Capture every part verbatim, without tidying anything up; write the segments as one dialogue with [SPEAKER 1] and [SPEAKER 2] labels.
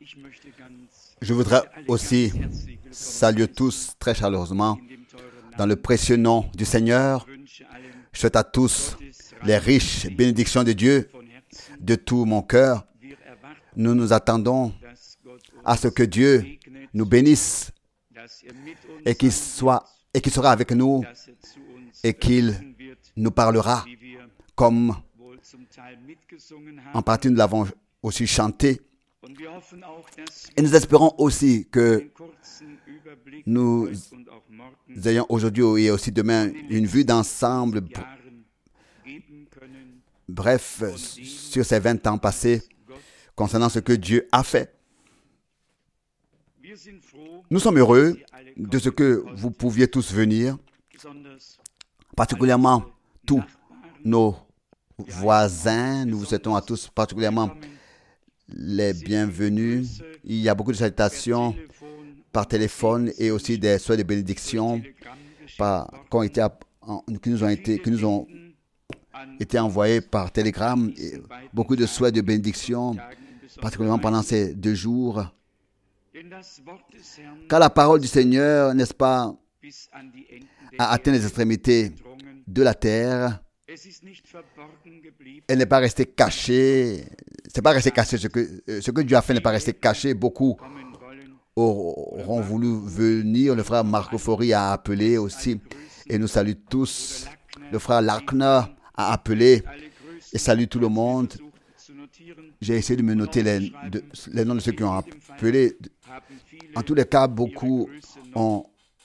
[SPEAKER 1] Je voudrais aussi saluer tous très chaleureusement dans le précieux nom du Seigneur. Je souhaite à tous les riches bénédictions de Dieu de tout mon cœur. Nous nous attendons à ce que Dieu nous bénisse et qu'il soit et qu'il sera avec nous et qu'il nous parlera comme en partie nous l'avons aussi chanté. Et nous espérons aussi que nous ayons aujourd'hui et aussi demain une vue d'ensemble, bref, sur ces vingt ans passés concernant ce que Dieu a fait. Nous sommes heureux de ce que vous pouviez tous venir, particulièrement tous nos voisins. Nous vous souhaitons à tous particulièrement les bienvenus. Il y a beaucoup de salutations par téléphone et aussi des souhaits de bénédiction par, qui, ont été, qui, nous ont été, qui nous ont été envoyés par télégramme. Et beaucoup de souhaits de bénédiction, particulièrement pendant ces deux jours. Car la parole du Seigneur, n'est-ce pas, a atteint les extrémités de la terre. Elle n'est pas restée cachée. C'est pas resté caché. Ce que, ce que Dieu a fait n'est pas resté caché. Beaucoup auront voulu venir. Le frère Marco Fori a appelé aussi et nous salue tous. Le frère Larkner a appelé et salue tout le monde. J'ai essayé de me noter les, de, les noms de ceux qui ont appelé. En tous les cas, beaucoup ont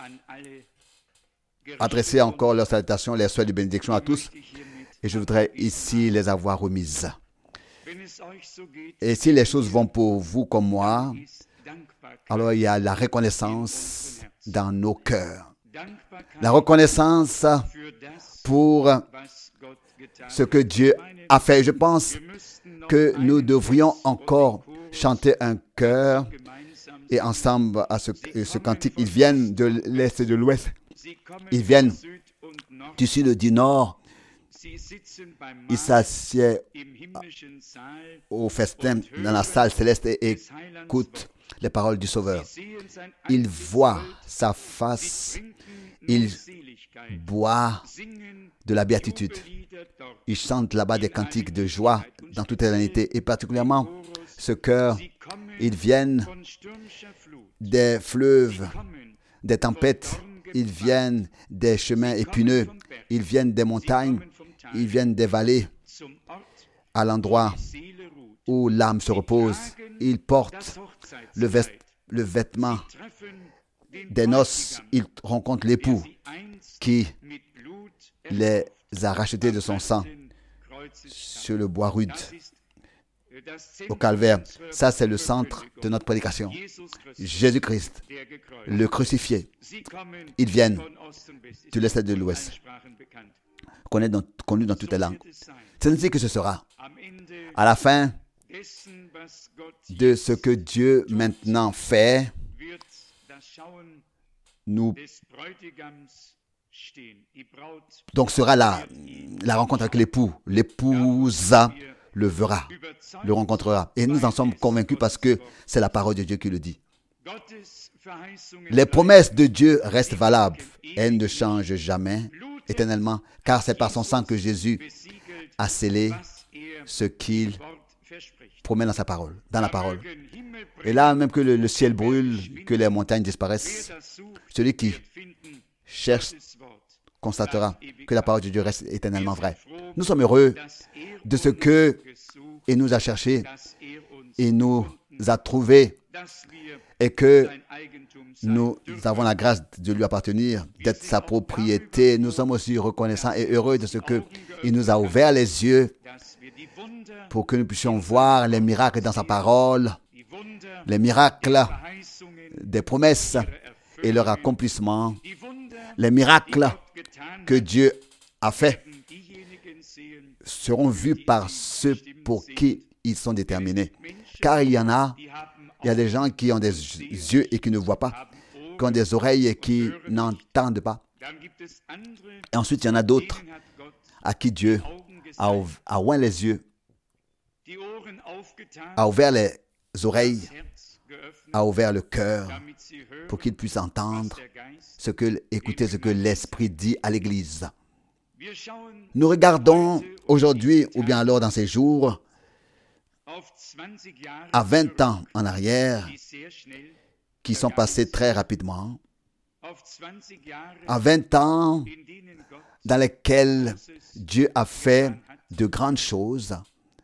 [SPEAKER 1] adressé encore leurs salutations, les souhaits de bénédiction à tous. Et je voudrais ici les avoir remises. Et si les choses vont pour vous comme moi, alors il y a la reconnaissance dans nos cœurs. La reconnaissance pour ce que Dieu a fait. Je pense que nous devrions encore chanter un chœur et ensemble à ce, ce cantique. Ils viennent de l'Est et de l'Ouest. Ils viennent du Sud et du Nord. Ils s'assiedent au festin dans la salle céleste et écoutent les paroles du Sauveur. Ils voient sa face. Ils boivent de la béatitude. Ils chantent là-bas des cantiques de joie dans toute l'éternité. Et particulièrement ce chœur, ils viennent des fleuves, des tempêtes. Ils viennent des chemins épineux. Ils viennent des montagnes. Ils viennent des vallées à l'endroit où l'âme se repose. Ils portent le, vest, le vêtement des noces. Ils rencontrent l'époux qui les a rachetés de son sang sur le bois rude au calvaire. Ça, c'est le centre de notre prédication. Jésus-Christ, le crucifié. Ils viennent de l'Est et de l'Ouest, connu dans, connu dans toutes les langues. C'est ainsi que ce sera. À la fin de ce que Dieu maintenant fait, nous donc sera la, la rencontre avec l'époux. L'épouse le verra, le rencontrera. Et nous en sommes convaincus parce que c'est la parole de Dieu qui le dit. Les promesses de Dieu restent valables. Elles ne changent jamais éternellement, car c'est par son sang que Jésus a scellé ce qu'il promet dans sa parole, dans la parole. Et là, même que le, le ciel brûle, que les montagnes disparaissent, celui qui cherche constatera que la parole de Dieu reste éternellement vraie. Nous sommes heureux de ce que il nous a cherché, il nous a trouvés et que nous avons la grâce de lui appartenir, d'être sa propriété. Nous sommes aussi reconnaissants et heureux de ce qu'il nous a ouvert les yeux pour que nous puissions voir les miracles dans sa parole, les miracles des promesses et leur accomplissement, les miracles que Dieu a fait seront vus par ceux pour qui ils sont déterminés. Car il y en a, il y a des gens qui ont des yeux et qui ne voient pas, qui ont des oreilles et qui n'entendent pas. Et ensuite, il y en a d'autres à qui Dieu a, a ouvert les yeux, a ouvert les oreilles a ouvert le cœur pour qu'ils puissent entendre ce que, écouter ce que l'Esprit dit à l'Église. Nous regardons aujourd'hui, ou bien alors dans ces jours, à vingt ans en arrière, qui sont passés très rapidement, à vingt ans dans lesquels Dieu a fait de grandes choses.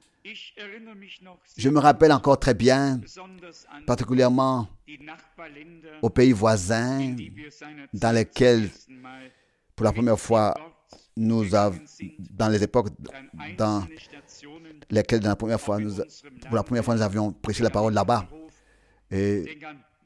[SPEAKER 1] Je me rappelle encore très bien, particulièrement aux pays voisins, dans lesquels, pour la première fois, nous avons, dans les époques dans lesquelles, dans la première fois, nous, pour la première fois, nous avions prêché la parole là-bas. Et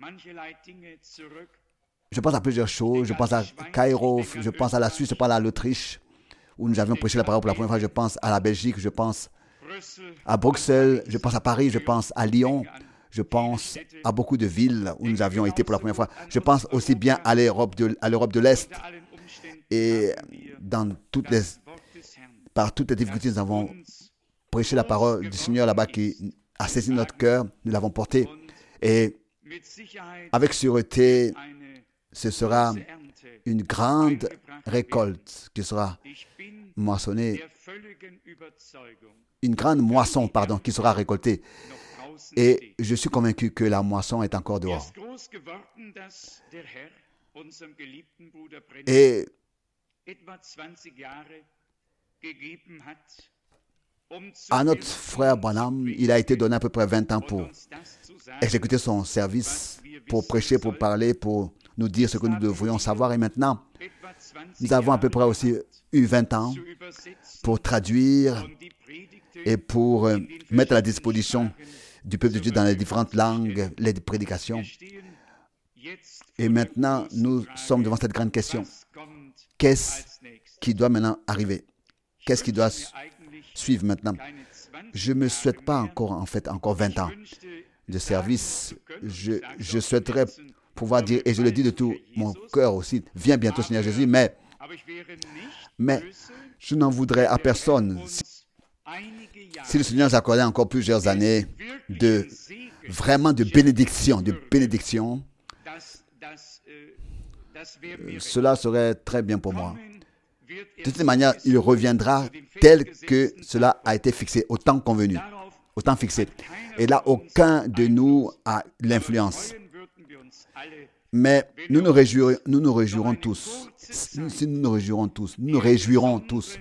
[SPEAKER 1] je pense à plusieurs choses. Je pense à Cairo, je pense à la Suisse, je pense à l'Autriche, où nous avions prêché la parole pour la première fois. Je pense à la Belgique, je pense à Bruxelles, je pense à Paris, je pense à Lyon, je pense à beaucoup de villes où nous avions été pour la première fois. Je pense aussi bien à l'Europe de, à l'Europe de l'Est. Et dans toutes les, par toutes les difficultés, nous avons prêché la parole du Seigneur là-bas qui a saisi notre cœur. Nous l'avons porté. Et avec sûreté, ce sera une grande récolte qui sera moissonnée, une grande moisson, pardon, qui sera récoltée. Et je suis convaincu que la moisson est encore dehors. Et à notre frère Branham, il a été donné à peu près vingt ans pour exécuter son service, pour prêcher, pour parler, pour nous dire ce que nous devrions savoir. Et maintenant, nous avons à peu près aussi eu vingt ans pour traduire et pour euh, mettre à la disposition du peuple de Dieu dans les différentes langues, les prédications. Et maintenant, nous sommes devant cette grande question. Qu'est-ce qui doit maintenant arriver? Qu'est-ce qui doit suivre maintenant? Je ne me souhaite pas encore, en fait, encore vingt ans de service. Je, je souhaiterais pouvoir dire, et je le dis de tout mon cœur aussi, viens bientôt Seigneur Jésus, mais, mais je n'en voudrais à personne. Si, si le Seigneur nous accordait encore plusieurs années de vraiment de bénédiction, de bénédiction, cela serait très bien pour moi. De toute manière, il reviendra tel que cela a été fixé, au temps convenu, au temps fixé. Et là, aucun de nous a l'influence. Mais nous nous réjouirons, nous nous réjouirons tous. Si nous nous réjouirons tous, nous nous réjouirons tous.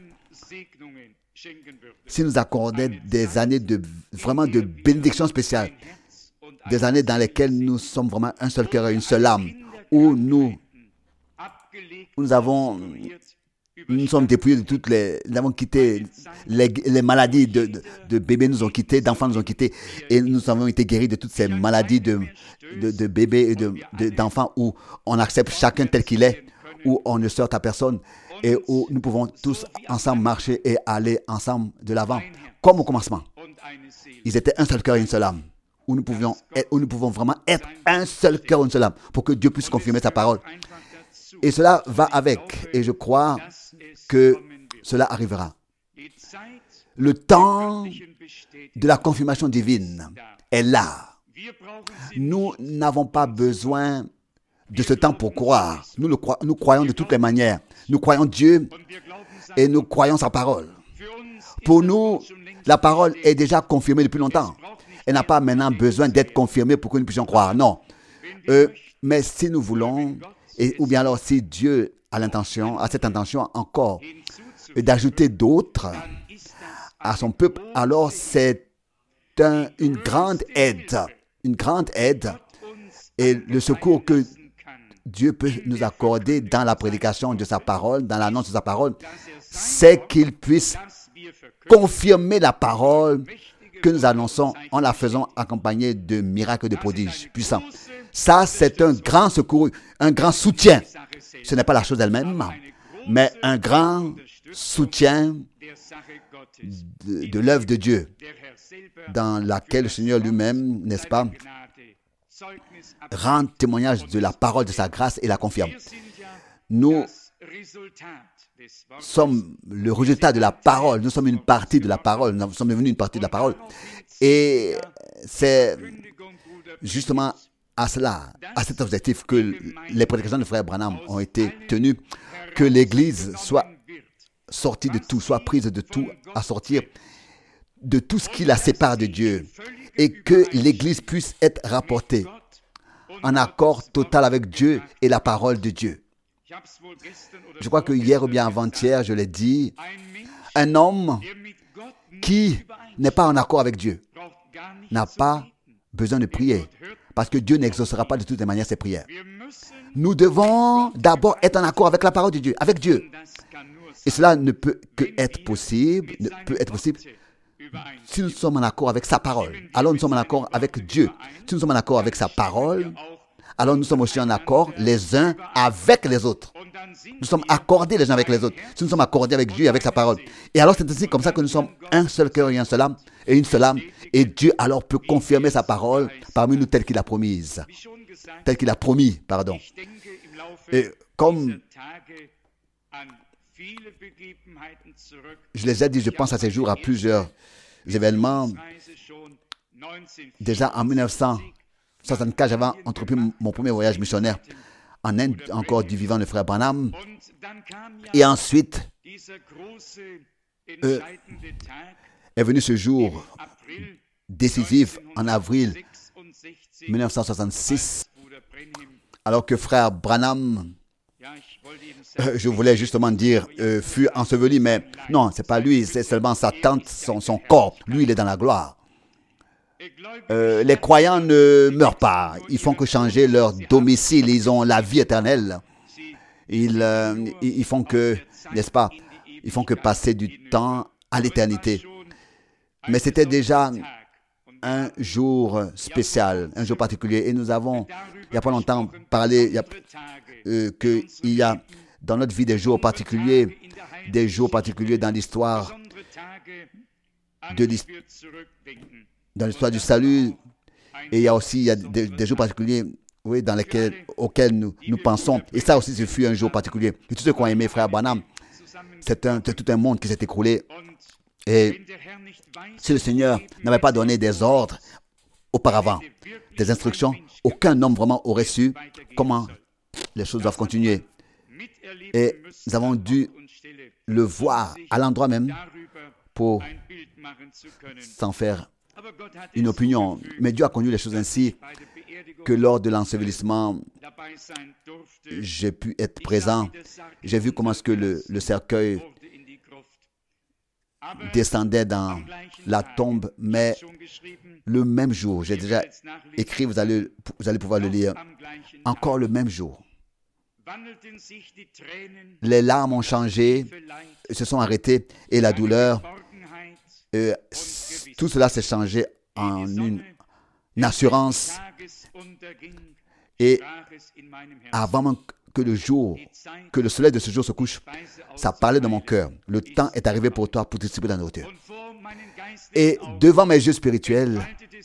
[SPEAKER 1] Si nous accordait des années de vraiment de bénédiction spéciale, des années dans lesquelles nous sommes vraiment un seul cœur et une seule âme, où nous, nous avons, nous sommes dépouillés de toutes les, nous avons quitté les, les maladies de, de, de bébés nous ont quittés, d'enfants nous ont quittés, et nous avons été guéris de toutes ces maladies de, de, de bébés et de, de, d'enfants où on accepte chacun tel qu'il est, où on ne sort à personne et où nous pouvons tous ensemble marcher et aller ensemble de l'avant, comme au commencement. Ils étaient un seul cœur et une seule âme, où nous, pouvions être, où nous pouvons vraiment être un seul cœur et une seule âme, pour que Dieu puisse confirmer sa parole. Et cela va avec, et je crois que cela arrivera. Le temps de la confirmation divine est là. Nous n'avons pas besoin de ce temps pour croire. Nous, le cro- nous croyons de toutes les manières. Nous croyons Dieu et nous croyons sa parole. Pour nous, la parole est déjà confirmée depuis longtemps. Elle n'a pas maintenant besoin d'être confirmée pour que nous puissions croire. Non. Euh, mais si nous voulons, et, ou bien alors si Dieu a l'intention, a cette intention encore d'ajouter d'autres à son peuple, alors c'est un, une grande aide. Une grande aide. Et le secours que Dieu peut nous accorder dans la prédication de sa parole, dans l'annonce de sa parole, c'est qu'il puisse confirmer la parole que nous annonçons en la faisant accompagner de miracles, de prodiges puissants. Ça, c'est un grand secours, un grand soutien. Ce n'est pas la chose elle-même, mais un grand soutien de, de l'œuvre de Dieu, dans laquelle le Seigneur lui-même, n'est-ce pas, rend témoignage de la parole de sa grâce et la confirme. Nous sommes le résultat de la parole. Nous sommes une partie de la parole. Nous sommes devenus une partie de la parole. Et c'est justement à cela, à cet objectif, que les prédications de frère Branham ont été tenues, que l'Église soit sortie de tout, soit prise de tout, à sortir de tout ce qui la sépare de Dieu, et que l'Église puisse être rapportée en accord total avec Dieu et la parole de Dieu. Je crois que hier ou bien avant-hier, je l'ai dit, un homme qui n'est pas en accord avec Dieu n'a pas besoin de prier, parce que Dieu n'exaucera pas de toutes les manières ses prières. Nous devons d'abord être en accord avec la parole de Dieu, avec Dieu. Et cela ne peut que être possible, ne peut être possible si nous sommes en accord avec sa parole. Alors nous sommes en accord avec Dieu. Si nous sommes en accord avec sa parole, alors nous sommes aussi en accord les uns avec les autres. Nous sommes accordés les uns avec les autres. Si nous sommes accordés avec Dieu et avec sa parole. Et alors c'est ainsi comme ça que nous sommes un seul cœur et un seul âme et une seule âme. Et Dieu alors peut confirmer sa parole parmi nous telle qu'il a promise. Telle qu'il a promis, pardon. Et comme je les ai dit, je pense à ces jours, à plusieurs événements. Déjà en mille neuf cent soixante-quatre, j'avais entrepris mon premier voyage missionnaire en Inde, encore du vivant le frère Branham. Et ensuite, euh, est venu ce jour décisif en avril mille neuf cent soixante-six, alors que frère Branham, euh, je voulais justement dire, euh, fut enseveli, mais non, ce n'est pas lui, c'est seulement sa tante, son, son corps. Lui, il est dans la gloire. Euh, les croyants ne meurent pas. Ils font que changer leur domicile. Ils ont la vie éternelle. Ils, euh, ils font que, n'est-ce pas, ils font que passer du temps à l'éternité. Mais c'était déjà un jour spécial, un jour particulier. Et nous avons, il n'y a pas longtemps, parlé il y a, euh, qu'il y a dans notre vie des jours particuliers, des jours particuliers dans l'histoire de l'histoire. Dans l'histoire du salut, et il y a aussi il y a des, des jours particuliers, oui, dans lesquels, auxquels nous, nous pensons. Et ça aussi, ce fut un jour particulier. Et tous ceux qui ont aimé frère Branham, c'est, un, c'est tout un monde qui s'est écroulé. Et si le Seigneur n'avait pas donné des ordres auparavant, des instructions, aucun homme vraiment aurait su comment les choses doivent continuer. Et nous avons dû le voir à l'endroit même pour s'en faire une opinion. Mais Dieu a conduit les choses ainsi que lors de l'ensevelissement, j'ai pu être présent. J'ai vu comment est-ce que le, le cercueil descendait dans la tombe, mais le même jour, j'ai déjà écrit, vous allez, vous allez pouvoir le lire, encore le même jour. Les larmes ont changé, se sont arrêtées et la douleur, euh, tout cela s'est changé en une, une assurance. Et avant que le jour, que le soleil de ce jour se couche, ça parlait dans mon cœur. Le temps est arrivé pour toi pour distribuer la nourriture. Et devant mes yeux spirituels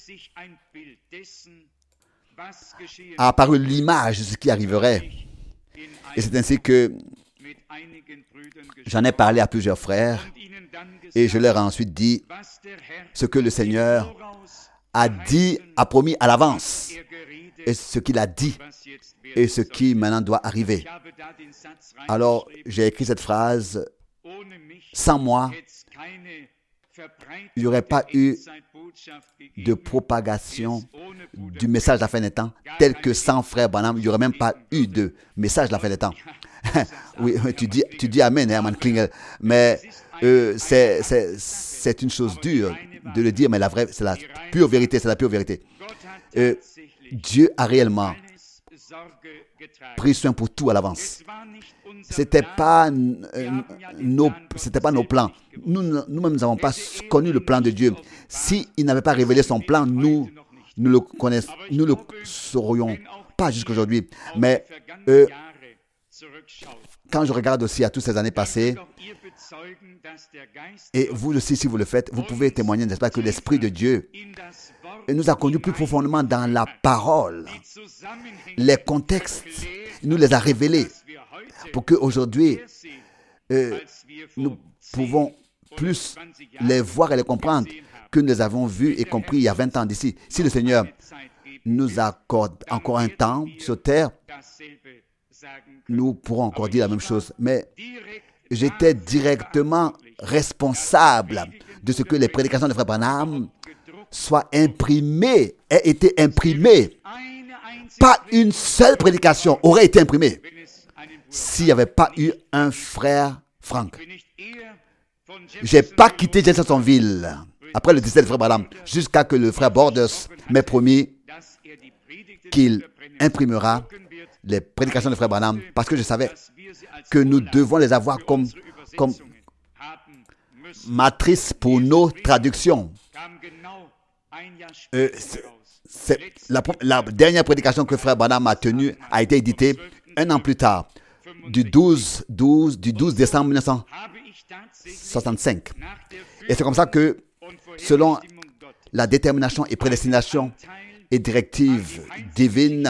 [SPEAKER 1] a apparu l'image de ce qui arriverait. Et c'est ainsi que j'en ai parlé à plusieurs frères et je leur ai ensuite dit ce que le Seigneur a dit, a promis à l'avance, et ce qu'il a dit et ce qui maintenant doit arriver. Alors, j'ai écrit cette phrase, sans moi, il n'y aurait pas eu de propagation du message de la fin des temps, tel que sans frère Branham, il n'y aurait même pas eu de message de la fin des temps. Oui, tu dis, tu dis Amen, Hermann Klingel, mais euh, c'est, c'est, c'est une chose dure de le dire, mais la vraie, c'est la pure vérité, c'est la pure vérité. Euh, Dieu a réellement pris soin pour tout à l'avance. C'était pas euh, nos, c'était pas nos plans. Nous, nous-mêmes, nous n'avons pas connu le plan de Dieu. S'il n'avait pas révélé son plan, nous, nous le connaissons, nous le saurions pas jusqu'à aujourd'hui. Mais euh, quand je regarde aussi à toutes ces années passées, et vous aussi, si vous le faites, vous pouvez témoigner, n'est-ce pas, que l'Esprit de Dieu nous a conduits plus profondément dans la parole. Les contextes, il nous les a révélés pour qu'aujourd'hui, euh, nous pouvons plus les voir et les comprendre que nous les avons vus et compris il y a vingt ans d'ici. Si le Seigneur nous accorde encore un temps sur terre, nous pourrons encore dire la même chose. Mais j'étais directement responsable de ce que les prédications de Frère Branham soient imprimées, aient été imprimées. Pas une seule prédication aurait été imprimée s'il n'y avait pas eu un frère Frank. Je n'ai pas quitté Jeffersonville après le décès de Frère Branham jusqu'à que le frère Borders m'ait promis qu'il imprimera les prédications de Frère Branham parce que je savais que nous devons les avoir comme, comme matrice pour nos traductions. Euh, c'est, c'est la, la dernière prédication que Frère Branham a tenue a été éditée un an plus tard, du douze, douze, du douze décembre mille neuf cent soixante-cinq. Et c'est comme ça que, selon la détermination et prédestination et directive divine,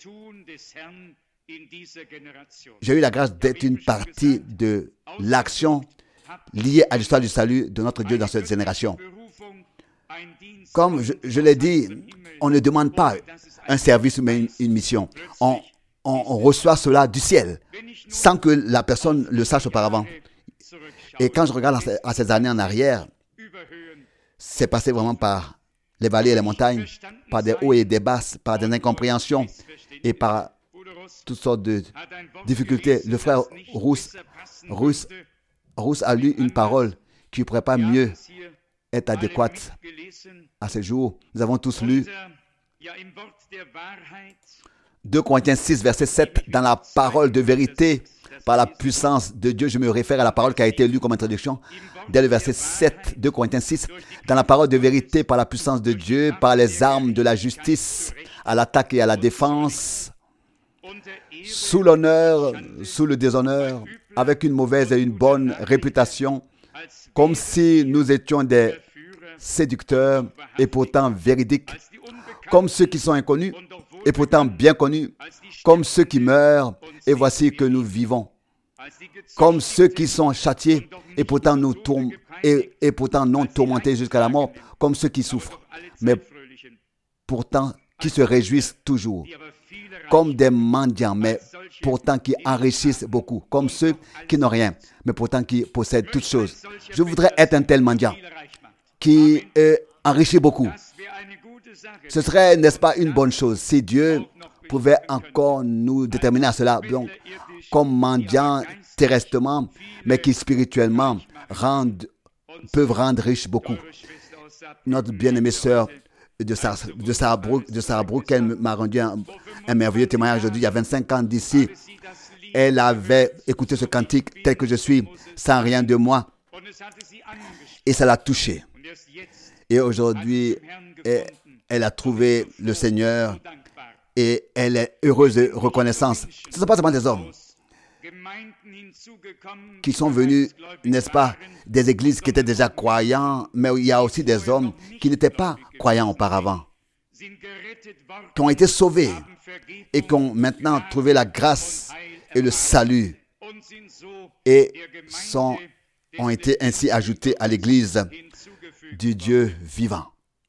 [SPEAKER 1] j'ai eu la grâce d'être une partie de l'action liée à l'histoire du salut de notre Dieu dans cette génération. Comme je, je l'ai dit, on ne demande pas un service ou une, une mission. On, on, on reçoit cela du ciel, sans que la personne le sache auparavant. Et quand je regarde à ces années en arrière, c'est passé vraiment par les vallées et les montagnes, par des hauts et des basses, par des incompréhensions et par toutes sortes de difficultés. Le frère Rousse, Rousse, Rousse a lu une parole qui ne pourrait pas mieux être adéquate à ce jour. Nous avons tous lu deux Corinthiens six, verset sept, dans la parole de vérité, par la puissance de Dieu. Je me réfère à la parole qui a été lue comme introduction, dès le verset sept, deux Corinthiens six, dans la parole de vérité, par la puissance de Dieu, par les armes de la justice, à l'attaque et à la défense, sous l'honneur, sous le déshonneur, avec une mauvaise et une bonne réputation, comme si nous étions des séducteurs et pourtant véridiques, comme ceux qui sont inconnus et pourtant bien connus, comme ceux qui meurent et voici que nous vivons, comme ceux qui sont châtiés et pourtant, nous tourm- et, et pourtant non tourmentés jusqu'à la mort, comme ceux qui souffrent, mais pourtant qui se réjouissent toujours, comme des mendiants, mais pourtant qui enrichissent beaucoup, comme ceux qui n'ont rien, mais pourtant qui possèdent toutes choses. Je voudrais être un tel mendiant qui euh, enrichit beaucoup. Ce serait, n'est-ce pas, une bonne chose si Dieu pouvait encore nous déterminer à cela, donc, comme mendiants terrestrement, mais qui spirituellement rendent, peuvent rendre riches beaucoup. Notre bien-aimée sœur de Sarrebruck, de Sarrebruck, elle m'a rendu un, un merveilleux témoignage aujourd'hui, il y a vingt-cinq ans d'ici. Elle avait écouté ce cantique, tel que je suis, sans rien de moi, et ça l'a touchée. Et aujourd'hui, elle, elle a trouvé le Seigneur et elle est heureuse de reconnaissance. Ce ne sont pas seulement des hommes qui sont venus, n'est-ce pas, des églises qui étaient déjà croyants, mais il y a aussi des hommes qui n'étaient pas croyants auparavant, qui ont été sauvés et qui ont maintenant trouvé la grâce et le salut et sont, ont été ainsi ajoutés à l'église du Dieu vivant.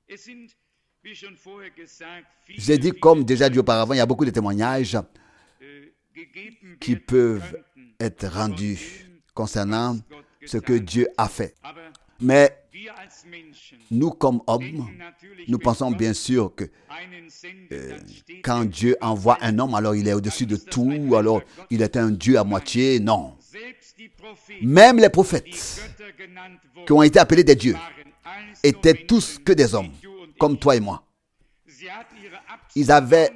[SPEAKER 1] J'ai dit, comme déjà dit auparavant, il y a beaucoup de témoignages qui peuvent être rendus concernant ce que Dieu a fait. Mais nous, comme hommes, nous pensons bien sûr que euh, quand Dieu envoie un homme, alors il est au-dessus de tout, alors il est un Dieu à moitié. Non. Même les prophètes qui ont été appelés des dieux étaient tous que des hommes, comme toi et moi. Ils avaient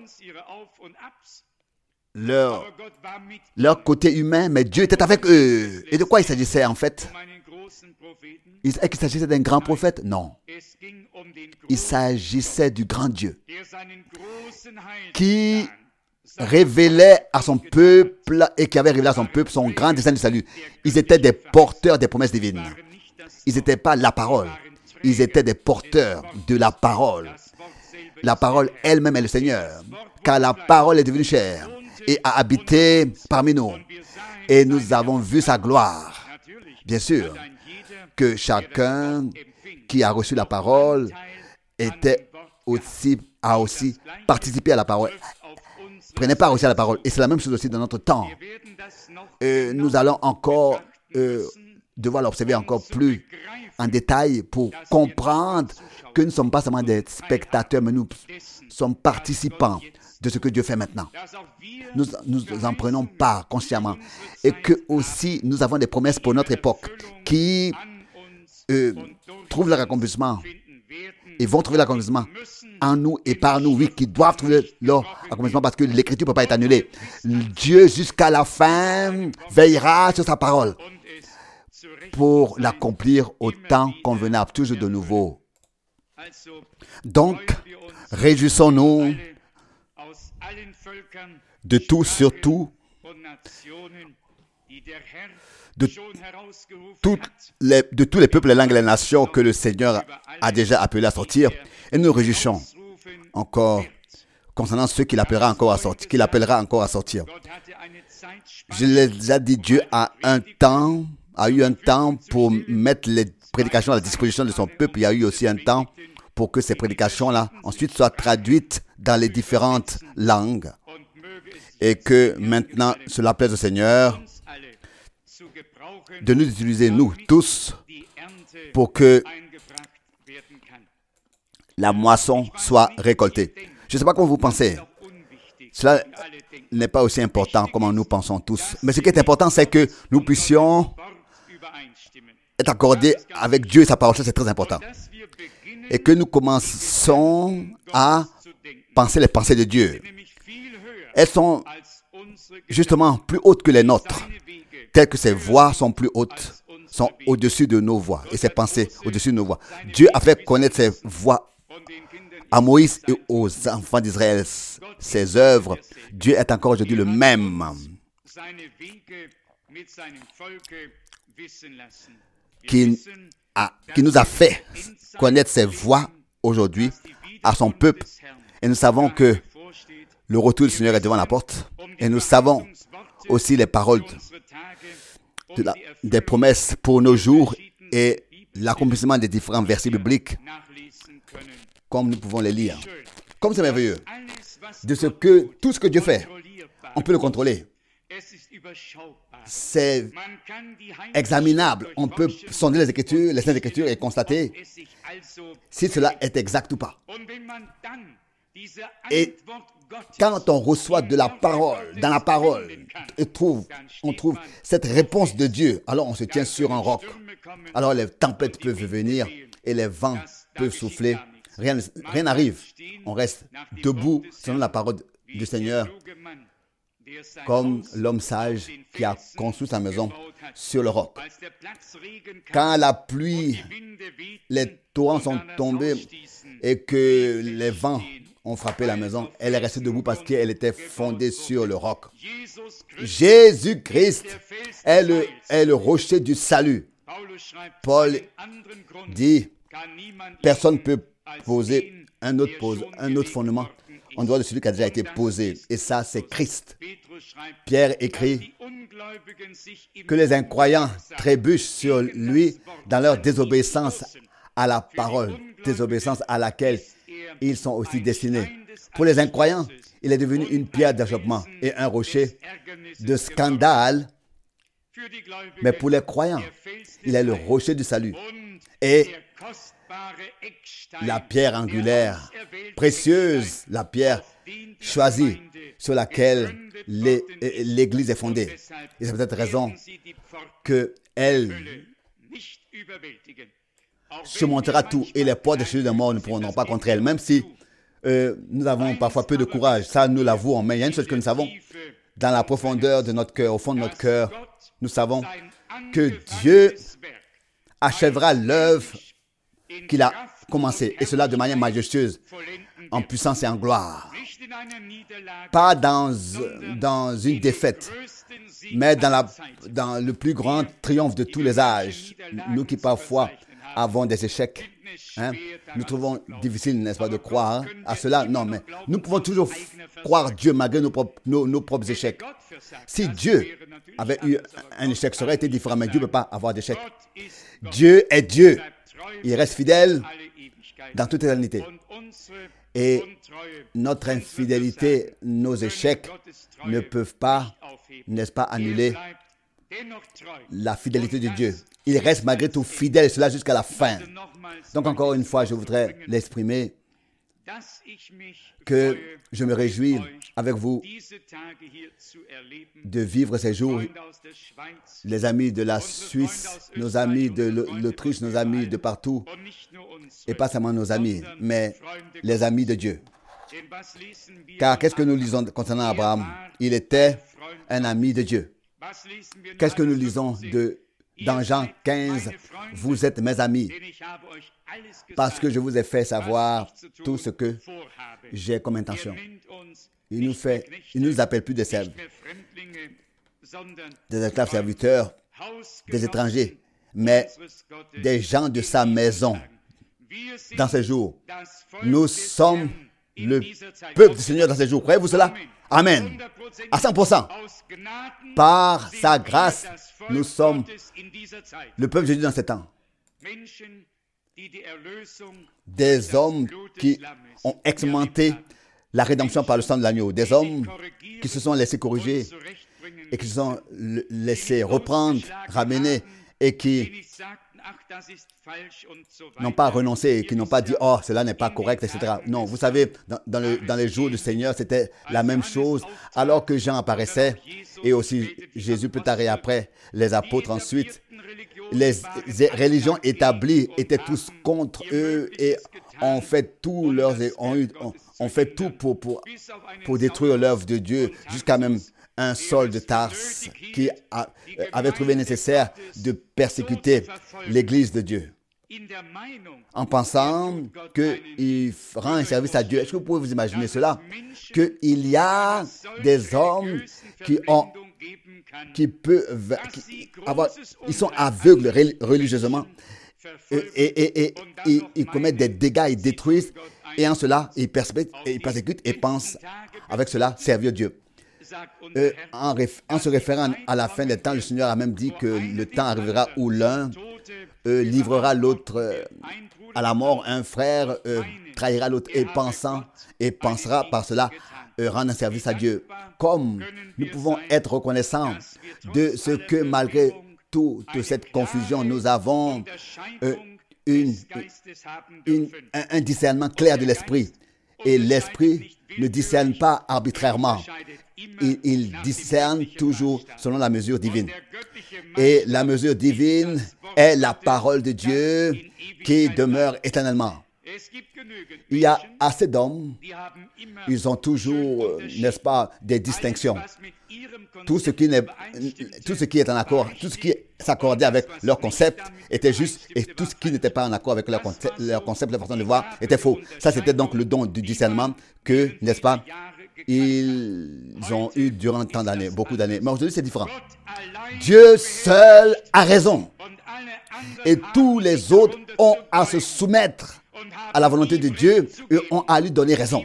[SPEAKER 1] leur, leur côté humain, mais Dieu était avec eux. Et de quoi il s'agissait en fait? Est-ce qu'il s'agissait d'un grand prophète? Non. Il s'agissait du grand Dieu qui révélait à son peuple et qui avait révélé à son peuple son grand dessein du salut. Ils étaient des porteurs des promesses divines. Ils n'étaient pas la parole. Ils étaient des porteurs de la parole. La parole elle-même est le Seigneur, car la parole est devenue chair et a habité parmi nous. Et nous avons vu sa gloire. Bien sûr que chacun qui a reçu la parole était aussi a aussi participé à la parole. Prenez part aussi à la parole. Et c'est la même chose aussi dans notre temps. Euh, nous allons encore euh, devoir l'observer encore plus en détail pour comprendre que nous ne sommes pas seulement des spectateurs, mais nous sommes participants de ce que Dieu fait maintenant. Nous, nous en prenons part consciemment. Et que aussi nous avons des promesses pour notre époque qui euh, trouvent leur accomplissement. Ils vont trouver l'accomplissement en nous et par nous, oui, qui doivent trouver leur accomplissement parce que l'écriture ne peut pas être annulée. Dieu, jusqu'à la fin, veillera sur sa parole pour l'accomplir au temps convenable, toujours de nouveau. Donc, réjouissons-nous de tout, surtout, de, toutes les, de tous les peuples, les langues et les nations que le Seigneur a déjà appelés à sortir. Et nous nous réjouissons encore concernant ceux qu'il appellera encore à sortir, qu'il appellera encore à sortir. Je l'ai déjà dit, Dieu a un temps, a eu un temps pour mettre les prédications à la disposition de son peuple. Il y a eu aussi un temps pour que ces prédications-là ensuite soient traduites dans les différentes langues. Et que maintenant, cela plaise au Seigneur de nous utiliser, nous tous, pour que la moisson soit récoltée. Je ne sais pas comment vous pensez. Cela n'est pas aussi important comme nous pensons tous. Mais ce qui est important, c'est que nous puissions être accordés avec Dieu et sa parole. Ça, c'est très important. Et que nous commençons à penser les pensées de Dieu. Elles sont justement plus hautes que les nôtres. Telles que ses voix sont plus hautes, sont au-dessus de nos voix. Et ses pensées au-dessus de nos voix. Dieu a fait connaître ses voix à Moïse et aux enfants d'Israël, ses œuvres. Dieu est encore aujourd'hui le même. Qui, a, qui nous a fait connaître ses voix aujourd'hui à son peuple. Et nous savons que le retour du Seigneur est devant la porte. Et nous savons aussi les paroles de la, des promesses pour nos jours et l'accomplissement des différents versets bibliques, comme nous pouvons les lire. Comme c'est merveilleux, de ce que tout ce que Dieu fait, on peut le contrôler. C'est examinable. On peut sonder les Écritures, les Saintes Écritures et constater si cela est exact ou pas. Et quand on reçoit de la parole, dans la parole, et trouve, on trouve cette réponse de Dieu, alors on se tient sur un roc. Alors les tempêtes peuvent venir et les vents peuvent souffler. Rien, rien n'arrive. On reste debout selon la parole du Seigneur, comme l'homme sage qui a construit sa maison sur le roc. Quand la pluie, les torrents sont tombés et que les vents ont frappé la maison, elle est restée debout parce qu'elle était fondée sur le roc. Jésus-Christ est le, est le rocher du salut. Paul dit, personne ne peut poser un autre, pose, un autre fondement en dehors de celui qui a déjà été posé. Et ça, c'est Christ. Pierre écrit que les incroyants trébuchent sur lui dans leur désobéissance à la parole, désobéissance à laquelle ils sont aussi destinés. Pour les incroyants, il est devenu une pierre d'achoppement et un rocher de scandale. Mais pour les croyants, il est le rocher du salut et la pierre angulaire, précieuse, la pierre choisie sur laquelle les, l'Église est fondée. Et c'est peut-être raison qu'elle surmontera tout et les portes des cieux de mort ne pourront pas contre elle, même si euh, nous avons parfois peu de courage. Ça, nous l'avouons. Mais il y a une chose que nous savons, dans la profondeur de notre cœur, au fond de notre cœur, nous savons que Dieu achèvera l'œuvre qu'il a commencée, et cela de manière majestueuse, en puissance et en gloire. Pas dans, dans une défaite, mais dans, la, dans le plus grand triomphe de tous les âges. Nous qui parfois avons des échecs, hein, nous trouvons difficile, n'est-ce pas, de croire à cela. Non, mais nous pouvons toujours croire Dieu malgré nos propres, nos, nos propres échecs. Si Dieu avait eu un échec, ça aurait été différent, mais Dieu ne peut pas avoir d'échec. Dieu est Dieu. Il reste fidèle dans toute éternité. Et notre infidélité, nos échecs ne peuvent pas, n'est-ce pas, annuler la fidélité de Dieu. Il reste malgré tout fidèle, et cela jusqu'à la fin. Donc encore une fois, je voudrais l'exprimer que je me réjouis avec vous de vivre ces jours. Les amis de la Suisse, nos amis de l'Autriche, nos amis de partout, et pas seulement nos amis, mais les amis de Dieu. Car qu'est-ce que nous lisons concernant Abraham? Il était un ami de Dieu. Qu'est-ce que nous lisons de, dans Jean quinze? Vous êtes mes amis, parce que je vous ai fait savoir tout ce que j'ai comme intention. Il nous fait, il ne nous appelle plus des servants, des esclaves serviteurs, des étrangers, mais des gens de sa maison. Dans ces jours, nous sommes le peuple du Seigneur dans ces jours. Croyez-vous cela? Amen. À cent pour cent. Par sa grâce, nous sommes le peuple de Dieu dans ces temps. Des hommes qui ont expérimenté la rédemption par le sang de l'agneau. Des hommes qui se sont laissés corriger et qui se sont laissés reprendre, ramener et qui n'ont pas renoncé et qui n'ont pas dit « Oh, cela n'est pas correct, et cetera » Non, vous savez, dans, dans, le, dans les jours du Seigneur, c'était la même chose. Alors que Jean apparaissait, et aussi Jésus plus tard et après, les apôtres ensuite, les religions établies étaient tous contre eux et ont fait tout, leurs, ont, eu, ont, ont fait tout pour, pour, pour détruire l'œuvre de Dieu, jusqu'à même un Saul de Tarse qui a, avait trouvé nécessaire de persécuter l'Église de Dieu en pensant qu'il rend un service à Dieu. Est-ce que vous pouvez vous imaginer cela? Qu'il y a des hommes qui ont qui peuvent qui avoir, ils sont aveugles religieusement et, et, et, et, et ils commettent des dégâts, ils détruisent et en cela ils persécutent et, ils persécutent et pensent avec cela servir Dieu. Euh, en, réf, en se référant à la fin des temps, le Seigneur a même dit que le temps arrivera où l'un euh, livrera l'autre euh, à la mort, un frère euh, trahira l'autre et pensant et pensera par cela euh, rendre un service à Dieu. Comme nous pouvons être reconnaissants de ce que malgré toute cette confusion, nous avons euh, une, une, un, un discernement clair de l'esprit. Et l'esprit ne discerne pas arbitrairement. Il, il discerne toujours selon la mesure divine. Et la mesure divine est la parole de Dieu qui demeure éternellement. Il y a assez d'hommes, ils ont toujours, n'est-ce pas, des distinctions. Tout ce qui, n'est, tout ce qui est en accord, tout ce qui s'accordait avec leur concept était juste et tout ce qui n'était pas en accord avec leur concept, leur concept, leur façon de voir était faux. Ça, c'était donc le don du discernement que, n'est-ce pas, ils ont eu durant tant d'années, beaucoup d'années. Mais aujourd'hui, c'est différent. Dieu seul a raison. Et tous les autres ont à se soumettre à la volonté de Dieu et ont à lui donner raison.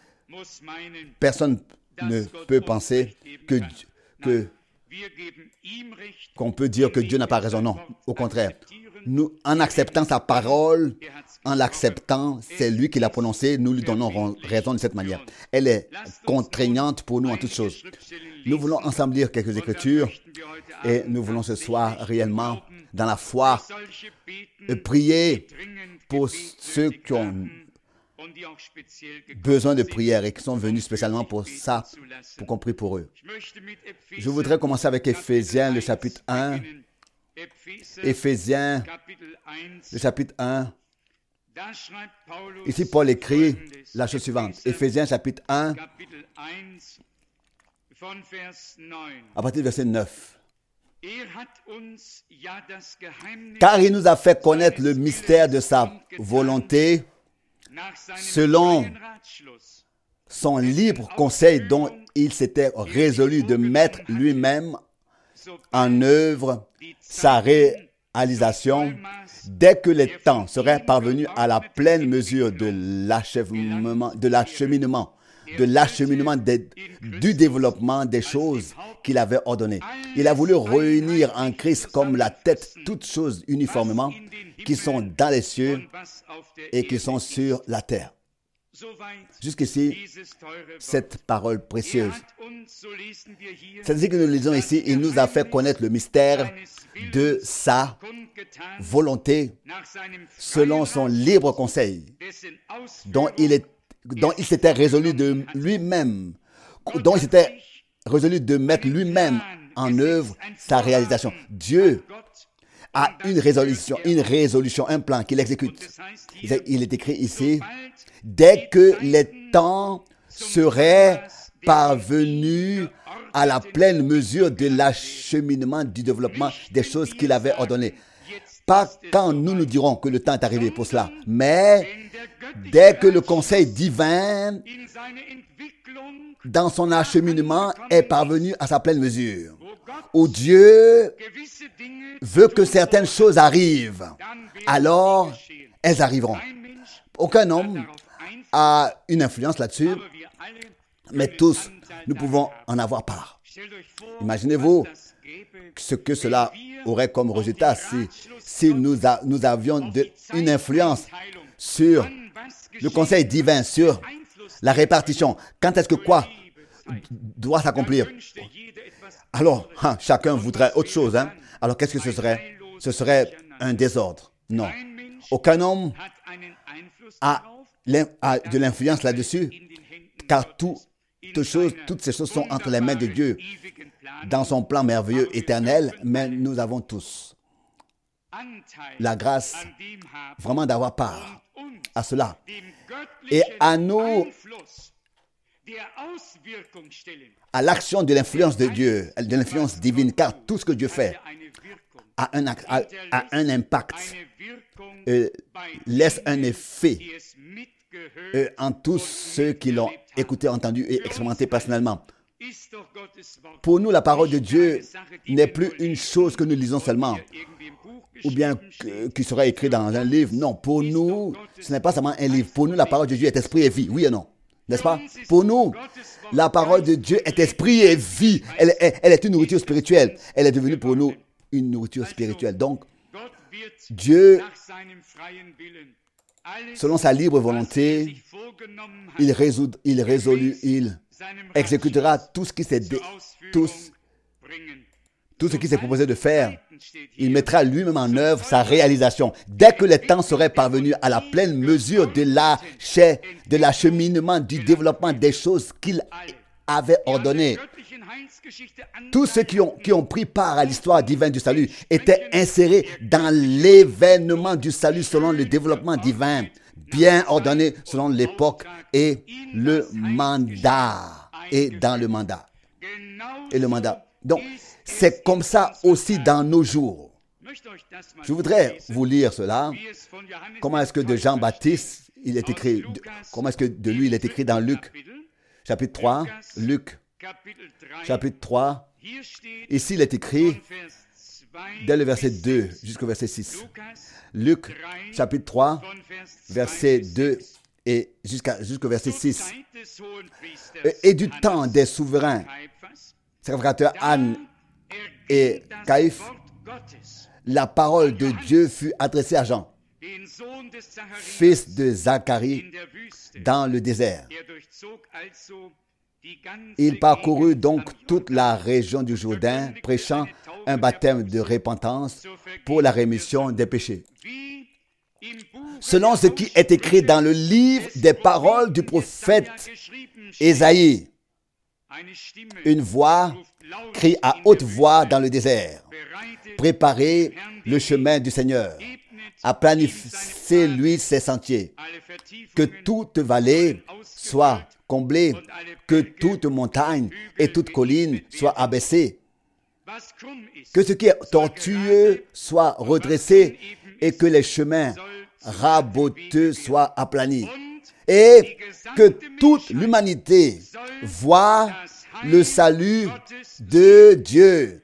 [SPEAKER 1] Personne ne peut penser que, que, qu'on peut dire que Dieu n'a pas raison. Non, au contraire. Nous, en acceptant sa parole, en l'acceptant, c'est lui qui l'a prononcée, nous lui donnons raison de cette manière. Elle est contraignante pour nous en toutes choses. Nous voulons ensemble lire quelques écritures et nous voulons ce soir réellement, dans la foi, prier pour ceux qui ont besoin de prière et qui sont venus spécialement pour ça, pour qu'on prie pour eux. Je voudrais commencer avec Éphésiens, le chapitre un. Éphésiens, le chapitre un. Ici, Paul écrit la chose suivante. Éphésiens, chapitre un, à partir du verset neuf. Car il nous a fait connaître le mystère de sa volonté selon son libre conseil dont il s'était résolu de mettre lui-même en œuvre sa réalisation dès que les temps seraient parvenus à la pleine mesure de l'achèvement, de l'acheminement, de l'acheminement des, du développement des choses qu'il avait ordonnées. Il a voulu réunir en Christ comme la tête toutes choses uniformément qui sont dans les cieux et qui sont sur la terre. Jusqu'ici, cette parole précieuse. C'est ainsi que nous lisons ici, il nous a fait connaître le mystère de sa volonté selon son libre conseil, dont il, est, dont il s'était résolu de lui-même, dont il s'était résolu de mettre lui-même en œuvre sa réalisation. Dieu a une résolution, une résolution, un plan qu'il exécute. Il est écrit ici, dès que les temps seraient parvenus à la pleine mesure de l'acheminement du développement des choses qu'il avait ordonnées. Pas quand nous nous dirons que le temps est arrivé pour cela, mais dès que le conseil divin, dans son acheminement, est parvenu à sa pleine mesure, où Dieu veut que certaines choses arrivent, alors elles arriveront. Aucun homme a une influence là-dessus, mais tous, nous pouvons en avoir part. Imaginez-vous ce que cela aurait comme résultat si, si nous, a, nous avions de, une influence sur le conseil divin, sur la répartition. Quand est-ce que quoi doit s'accomplir? Alors, hein, chacun voudrait autre chose. Hein? Alors, qu'est-ce que ce serait? Ce serait un désordre. Non. Aucun homme a, a de l'influence là-dessus, car tout, toutes, choses, toutes ces choses sont entre les mains de Dieu, dans son plan merveilleux éternel, mais nous avons tous la grâce vraiment d'avoir part à cela. Et à nous, à l'action de l'influence de Dieu, de l'influence divine, car tout ce que Dieu fait a un, a, a un impact, euh, laisse un effet euh, en tous ceux qui l'ont écouté, entendu et expérimenté personnellement. Pour nous, la parole de Dieu n'est plus une chose que nous lisons seulement, ou bien que, qui sera écrit dans un livre. Non, pour nous, ce n'est pas seulement un livre. Pour nous, la parole de Dieu est esprit et vie, oui et non? N'est-ce pas? Pour nous, la parole de Dieu est esprit et vie. Elle, elle, elle est une nourriture spirituelle. Elle est devenue pour nous une nourriture spirituelle. Donc, Dieu, selon sa libre volonté, il résout, il résolut, il exécutera tout ce qui s'est dé, tout, tout ce qui s'est proposé de faire. Il mettra lui-même en œuvre sa réalisation. Dès que les temps seraient parvenus à la pleine mesure de la chair, de l'acheminement, du développement des choses qu'il avait ordonnées. Tous ceux qui ont, qui ont pris part à l'histoire divine du salut étaient insérés dans l'événement du salut selon le développement divin, bien ordonné selon l'époque et le mandat. Et dans le mandat. Et le mandat. Donc, c'est comme ça aussi dans nos jours. Je voudrais vous lire cela. Comment est-ce que de Jean-Baptiste, il est écrit, comment est-ce que de lui, il est écrit dans Luc, chapitre trois, Luc, chapitre trois. Ici, il est écrit, dès le verset deux jusqu'au verset six. Luc, chapitre trois, verset deux et jusqu'à, jusqu'au verset six. Et, et du temps des souverains, sacrificateurs Anne et Caïphe, la parole de Dieu fut adressée à Jean, fils de Zacharie, dans le désert. Il parcourut donc toute la région du Jourdain, prêchant un baptême de repentance pour la rémission des péchés. Selon ce qui est écrit dans le livre des paroles du prophète Ésaïe, une voix crie à haute voix dans le désert: préparez le chemin du Seigneur, aplanissez-lui ses sentiers, que toute vallée soit comblée, que toute montagne et toute colline soient abaissées, que ce qui est tortueux soit redressé et que les chemins raboteux soient aplanis, et que toute l'humanité voie le salut de Dieu.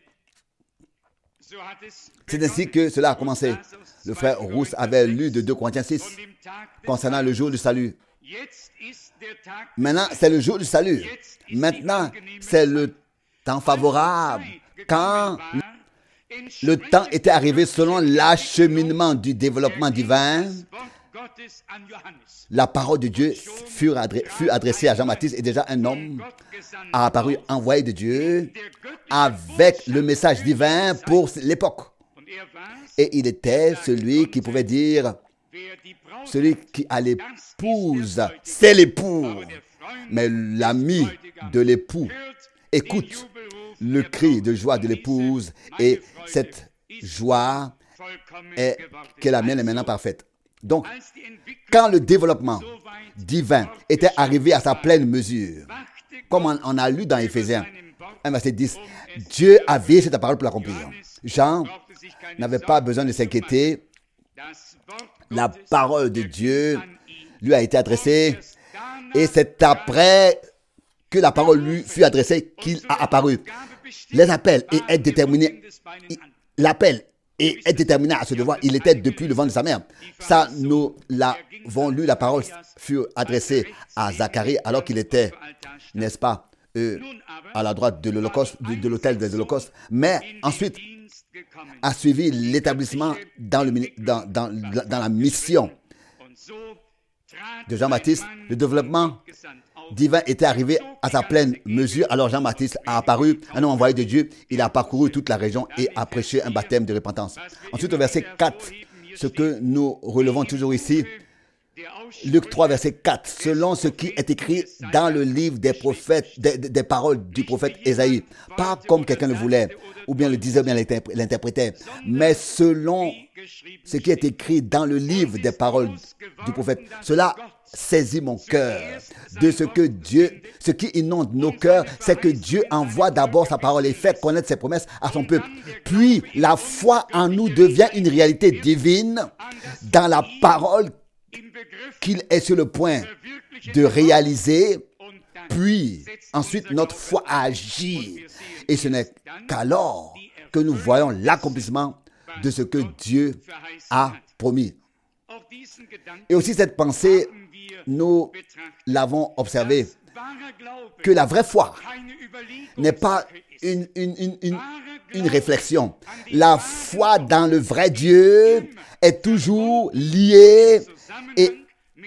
[SPEAKER 1] C'est ainsi que cela a commencé. Le frère Rousse avait lu de deux Corinthiens six concernant le jour du salut. Maintenant, c'est le jour du salut. Maintenant, c'est le temps favorable. Quand le temps était arrivé selon l'acheminement du développement divin, la parole de Dieu fut, adressée, fut adressée à Jean-Baptiste et déjà un homme a apparu envoyé de Dieu avec le message divin pour l'époque. Et il était celui qui pouvait dire, celui qui a l'épouse, c'est l'époux. Mais l'ami de l'époux écoute le cri de joie de l'épouse et cette joie est que la mienne est maintenant parfaite. Donc, quand le développement divin était arrivé à sa pleine mesure, comme on, on a lu dans Éphésiens un verset dix, Dieu a veillé sur ta parole pour l'accomplir. Jean n'avait pas besoin de s'inquiéter. La parole de Dieu lui a été adressée et c'est après que la parole lui fut adressée qu'il a apparu. Les appels et être déterminé, l'appel et être déterminé à ce devoir, il était depuis le ventre de sa mère. Ça, nous l'avons lu, la parole fut adressée à Zacharie alors qu'il était, n'est-ce pas, euh, à la droite de l'Holocauste, de, de l'autel des holocaustes. Mais ensuite, a suivi l'établissement dans, le, dans, dans, dans la mission de Jean-Baptiste. Le développement divin était arrivé à sa pleine mesure. Alors Jean-Baptiste a apparu, un homme envoyé de Dieu. Il a parcouru toute la région et a prêché un baptême de repentance. Ensuite, au verset quatre, ce que nous relevons toujours ici, Luc trois, verset quatre, selon ce qui est écrit dans le livre des prophètes, des, des paroles du prophète Ésaïe, pas comme quelqu'un le voulait, ou bien le disait, ou bien l'interprétait, mais selon ce qui est écrit dans le livre des paroles du prophète. Cela saisit mon cœur de ce que Dieu, ce qui inonde nos cœurs, c'est que Dieu envoie d'abord sa parole et fait connaître ses promesses à son peuple. Puis la foi en nous devient une réalité divine dans la parole qu'il est sur le point de réaliser, puis ensuite notre foi agit. Et ce n'est qu'alors que nous voyons l'accomplissement de ce que Dieu a promis. Et aussi cette pensée, nous l'avons observé, que la vraie foi n'est pas une, une, une, une, une réflexion. La foi dans le vrai Dieu est toujours liée et,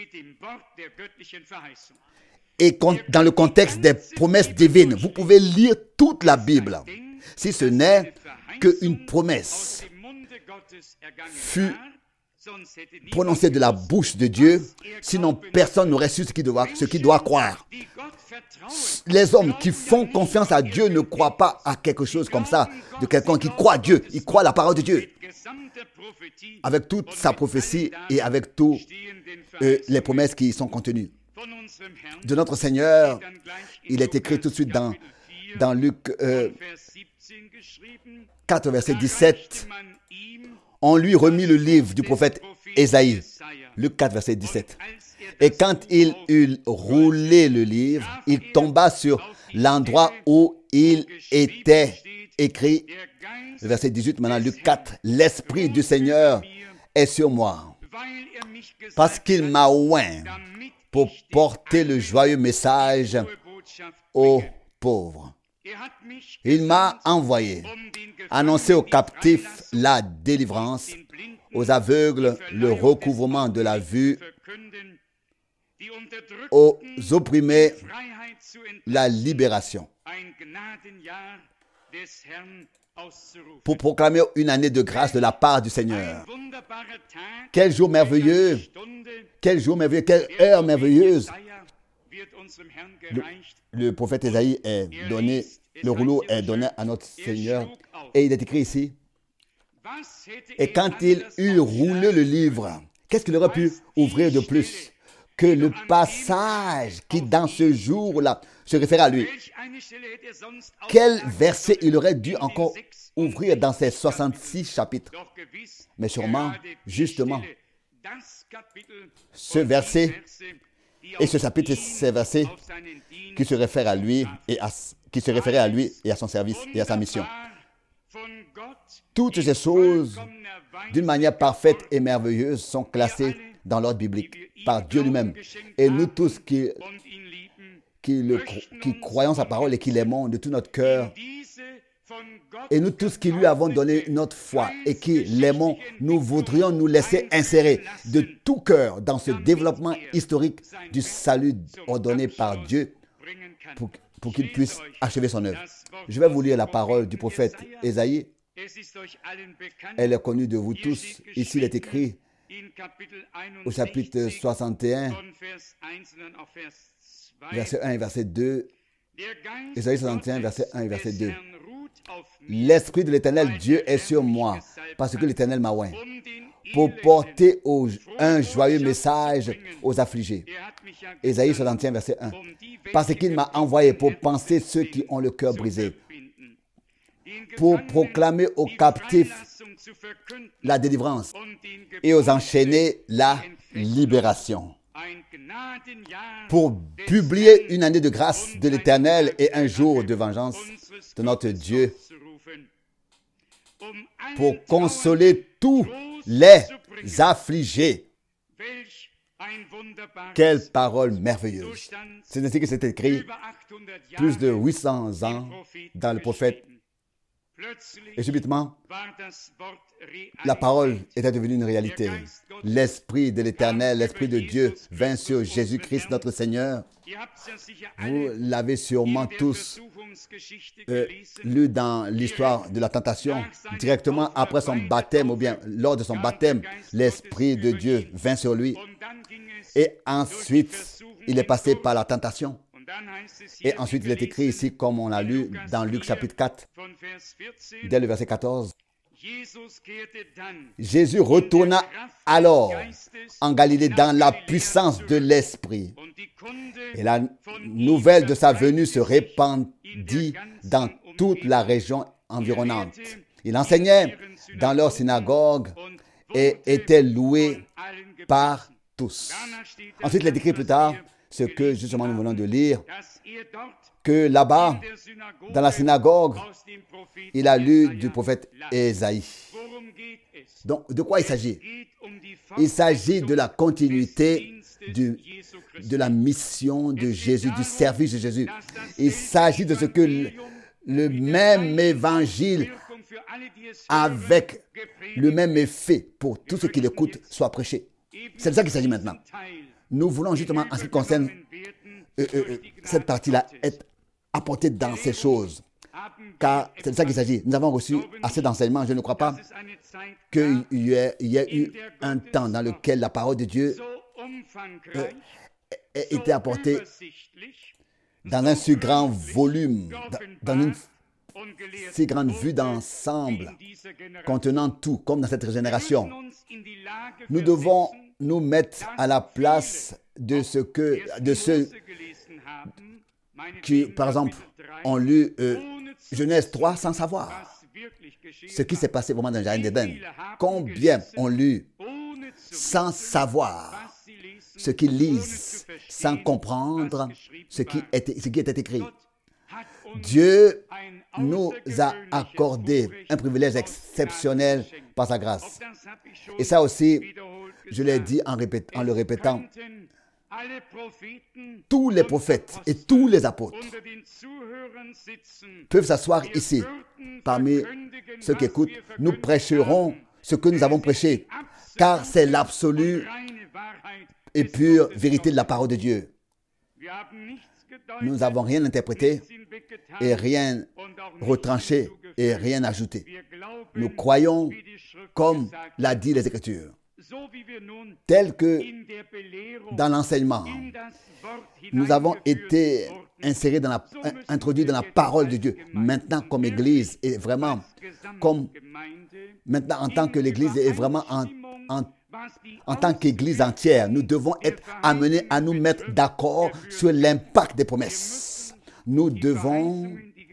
[SPEAKER 1] et dans le contexte des promesses divines. Vous pouvez lire toute la Bible, si ce n'est qu'une promesse fut prononcée de la bouche de Dieu, sinon personne n'aurait su ce qu'il doit, ce qu'il doit croire. Les hommes qui font confiance à Dieu ne croient pas à quelque chose comme ça, de quelqu'un qui croit à Dieu, il croit à la parole de Dieu. Avec toute sa prophétie et avec toutes euh, les promesses qui y sont contenues. De notre Seigneur, il est écrit tout de suite dans, dans Luc euh, quatre, verset dix-sept. On lui remit le livre du prophète Ésaïe. Luc quatre, verset dix-sept. Et quand il eut roulé le livre, il tomba sur l'endroit où il était écrit. Le verset dix-huit, maintenant Luc quatre. L'Esprit du Seigneur est sur moi, parce qu'il m'a oint pour porter le joyeux message aux pauvres. Il m'a envoyé annoncer aux captifs la délivrance, aux aveugles le recouvrement de la vue, aux opprimés la libération, pour proclamer une année de grâce de la part du Seigneur. Quel jour merveilleux, quel jour merveilleux, quelle heure merveilleuse. Le, le prophète Ésaïe est donné, le rouleau est donné à notre Seigneur et il est écrit ici. Et quand il eut roulé le livre, qu'est-ce qu'il aurait pu ouvrir de plus que le passage qui dans ce jour-là se réfère à lui? Quel verset il aurait dû encore ouvrir dans ces soixante-six chapitres? Mais sûrement, justement, ce verset et ce chapitre et ces versets qui se réfèrent à lui et à, qui se référaient à lui et à son service et à sa mission. Toutes ces choses, d'une manière parfaite et merveilleuse, sont classées dans l'ordre biblique par Dieu lui-même. Et nous tous qui, qui, le, qui croyons sa parole et qui l'aimons de tout notre cœur, Et nous tous qui lui avons donné notre foi et qui l'aimons, nous voudrions nous laisser insérer de tout cœur dans ce développement historique du salut ordonné par Dieu pour, pour qu'il puisse achever son œuvre. Je vais vous lire la parole du prophète Ésaïe. Elle est connue de vous tous. Ici, il est écrit au chapitre soixante et un, verset un et verset deux. Ésaïe soixante et un, verset un et verset deux. L'Esprit de l'Éternel Dieu est sur moi, parce que l'Éternel m'a oint, pour porter au, un joyeux message aux affligés. Ésaïe soixante et un, verset un. Parce qu'il m'a envoyé pour penser ceux qui ont le cœur brisé, pour proclamer aux captifs la délivrance et aux enchaînés la libération, pour publier une année de grâce de l'Éternel et un jour de vengeance de notre Dieu, pour consoler tous les affligés. Quelle parole merveilleuse! C'est ainsi que c'est écrit plus de huit cents ans dans le prophète. Et subitement, la parole était devenue une réalité. L'Esprit de l'Éternel, l'Esprit de Dieu vint sur Jésus-Christ notre Seigneur. Vous l'avez sûrement tous euh, lu dans l'histoire de la tentation. Directement après son baptême, ou bien lors de son baptême, l'Esprit de Dieu vint sur lui. Et ensuite, il est passé par la tentation. Et ensuite, il est écrit ici, comme on l'a lu dans Luc chapitre quatre, dès le verset quatorze. Jésus retourna alors en Galilée dans la puissance de l'Esprit. Et la nouvelle de sa venue se répandit dans toute la région environnante. Il enseignait dans leur synagogue et était loué par tous. Ensuite, il est écrit plus tard, ce que justement nous venons de lire, que là-bas, dans la synagogue, il a lu du prophète Ésaïe. Donc, de quoi il s'agit? Il s'agit de la continuité du, de la mission de Jésus, du service de Jésus. Il s'agit de ce que le, le même évangile, avec le même effet pour tous ceux qui l'écoutent, soit prêché. C'est de ça qu'il s'agit maintenant. Nous voulons justement, en ce qui concerne euh, euh, cette partie-là, être apportés dans ces choses. Car c'est de ça qu'il s'agit. Nous avons reçu assez d'enseignements. Je ne crois pas qu'il y ait, il y ait eu un temps dans lequel la parole de Dieu euh, ait été apportée dans un si grand volume, dans une si grande vue d'ensemble, contenant tout, comme dans cette génération. Nous devons nous mettre à la place de ce que, de ceux qui, par exemple, ont lu euh, Genèse trois sans savoir ce qui s'est passé vraiment dans le jardin d'Éden. Combien ont lu sans savoir ce qu'ils lisent, sans comprendre ce qui était, ce qui était écrit. Dieu nous a accordé un privilège exceptionnel par sa grâce. Et ça aussi, je l'ai dit en, répét- en le répétant, tous les prophètes et tous les apôtres peuvent s'asseoir ici. Parmi ceux qui écoutent, nous prêcherons ce que nous avons prêché, car c'est l'absolue et pure vérité de la parole de Dieu. Nous n'avons rien interprété et rien retranché et rien ajouté. Nous croyons comme l'a dit les Écritures, tel que dans l'enseignement, nous avons été insérés dans la, introduits dans la parole de Dieu. Maintenant, comme Église, et vraiment, comme maintenant en tant que l'Église est vraiment en, en, en tant qu'Église entière, nous devons être amenés à nous mettre d'accord sur l'impact des promesses. Nous devons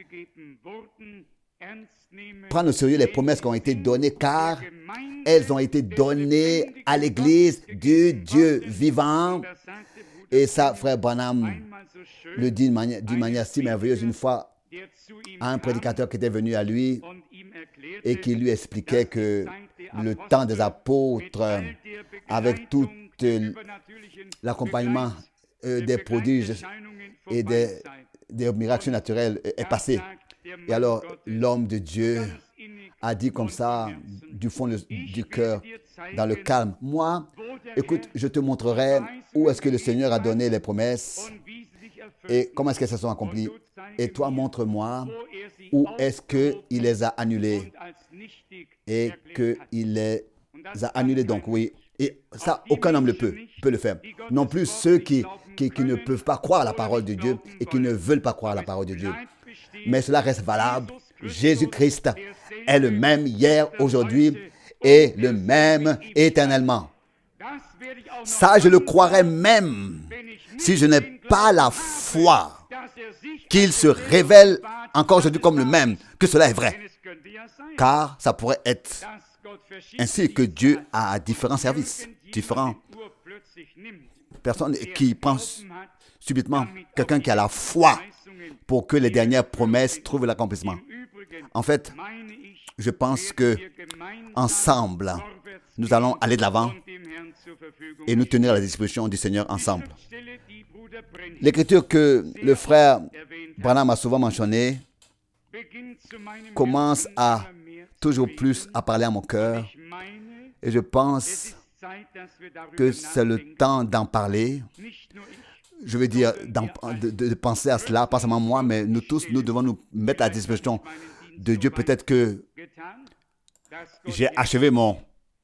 [SPEAKER 1] prendre au sérieux les promesses qui ont été données, car elles ont été données à l'Église du Dieu vivant. Et ça, frère Branham le dit d'une manière, d'une manière si merveilleuse une fois à un prédicateur qui était venu à lui et qui lui expliquait que le temps des apôtres, avec tout l'accompagnement des prodiges et des, des miracles naturels, est passé. Et alors, l'homme de Dieu a dit comme ça, du fond du cœur, dans le calme, moi, écoute, je te montrerai où est-ce que le Seigneur a donné les promesses et comment est-ce qu'elles se sont accomplies. Et toi, montre-moi où est-ce qu'il les a annulées et qu'il les a annulées. Donc, oui. Et ça, aucun homme ne peut, peut le faire. Non plus ceux qui, qui, qui ne peuvent pas croire à la parole de Dieu et qui ne veulent pas croire à la parole de Dieu. Mais cela reste valable. Jésus-Christ est le même hier, aujourd'hui et le même éternellement. Ça, je le croirais même si je n'ai pas la foi qu'il se révèle encore aujourd'hui comme le même, que cela est vrai. Car ça pourrait être ainsi que Dieu a différents services, différentes personnes qui pensent subitement quelqu'un qui a la foi pour que les dernières promesses trouvent l'accomplissement. En fait, je pense que ensemble, nous allons aller de l'avant et nous tenir à la disposition du Seigneur ensemble. L'écriture que le frère Branham a souvent mentionnée commence à toujours plus à parler à mon cœur et je pense que c'est le temps d'en parler. Je veux dire, de, de, de penser à cela, pas seulement moi, mais nous tous, nous devons nous mettre à la disposition de Dieu. Peut-être que j'ai achevé mon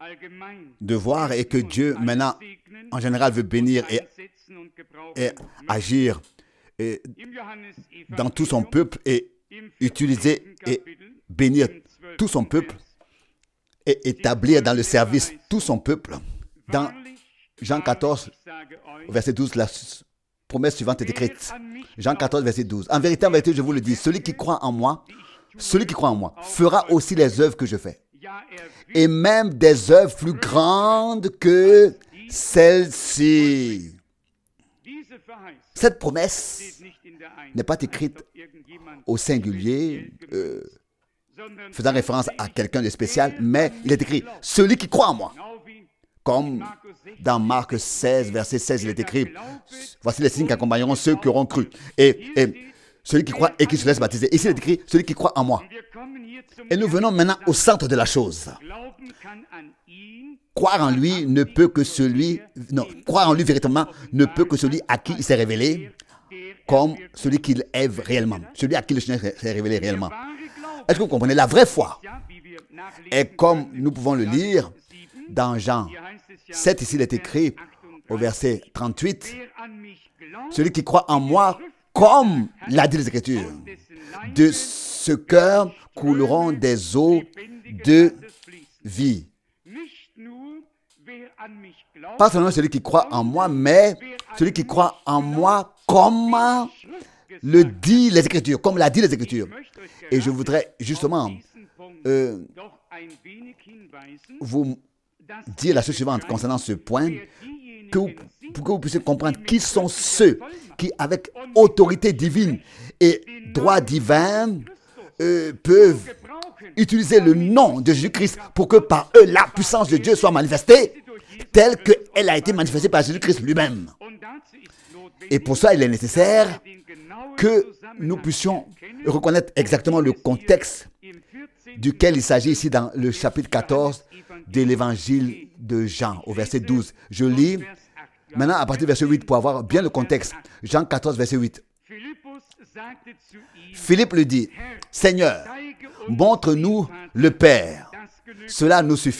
[SPEAKER 1] devoir et que Dieu, maintenant, en général, veut bénir et, et agir et, dans tout son peuple et utiliser et bénir tout son peuple et établir dans le service tout son peuple. Dans Jean quatorze, verset douze, la promesse suivante est écrite. Jean quatorze, verset douze. En vérité, en vérité, je vous le dis, celui qui croit en moi, celui qui croit en moi, fera aussi les œuvres que je fais. Et même des œuvres plus grandes que celles-ci. Cette promesse n'est pas écrite au singulier, euh, faisant référence à quelqu'un de spécial, mais il est écrit « celui qui croit en moi ». Comme dans Marc seize, verset seize, il est écrit « voici les signes qui accompagneront ceux qui auront cru ». Et, et celui qui croit et qui se laisse baptiser. Ici, il est écrit « celui qui croit en moi ». Et nous venons maintenant au centre de la chose. Croire en lui ne peut que celui... Non, croire en lui véritablement ne peut que celui à qui il s'est révélé comme celui qu'il est réellement. Celui à qui le Seigneur s'est révélé réellement. Est-ce que vous comprenez? La vraie foi est comme nous pouvons le lire dans Jean sept, ici il est écrit au verset trente-huit, celui qui croit en moi, comme l'a dit les Écritures, de ce cœur couleront des eaux de vie. Pas seulement celui qui croit en moi, mais celui qui croit en moi comme le dit les Écritures, comme l'a dit les Écritures. Et je voudrais justement euh, vous dire la chose suivante concernant ce point, que vous, pour que vous puissiez comprendre qui sont ceux qui, avec autorité divine et droit divin, euh, peuvent utiliser le nom de Jésus-Christ pour que par eux la puissance de Dieu soit manifestée telle qu'elle a été manifestée par Jésus-Christ lui-même. Et pour ça, il est nécessaire que nous puissions reconnaître exactement le contexte duquel il s'agit ici dans le chapitre quatorze de l'évangile de Jean, au verset douze. Je lis maintenant à partir du verset huit pour avoir bien le contexte. Jean quatorze, verset huit. Philippe lui dit, « Seigneur, montre-nous le Père, cela nous suffit. »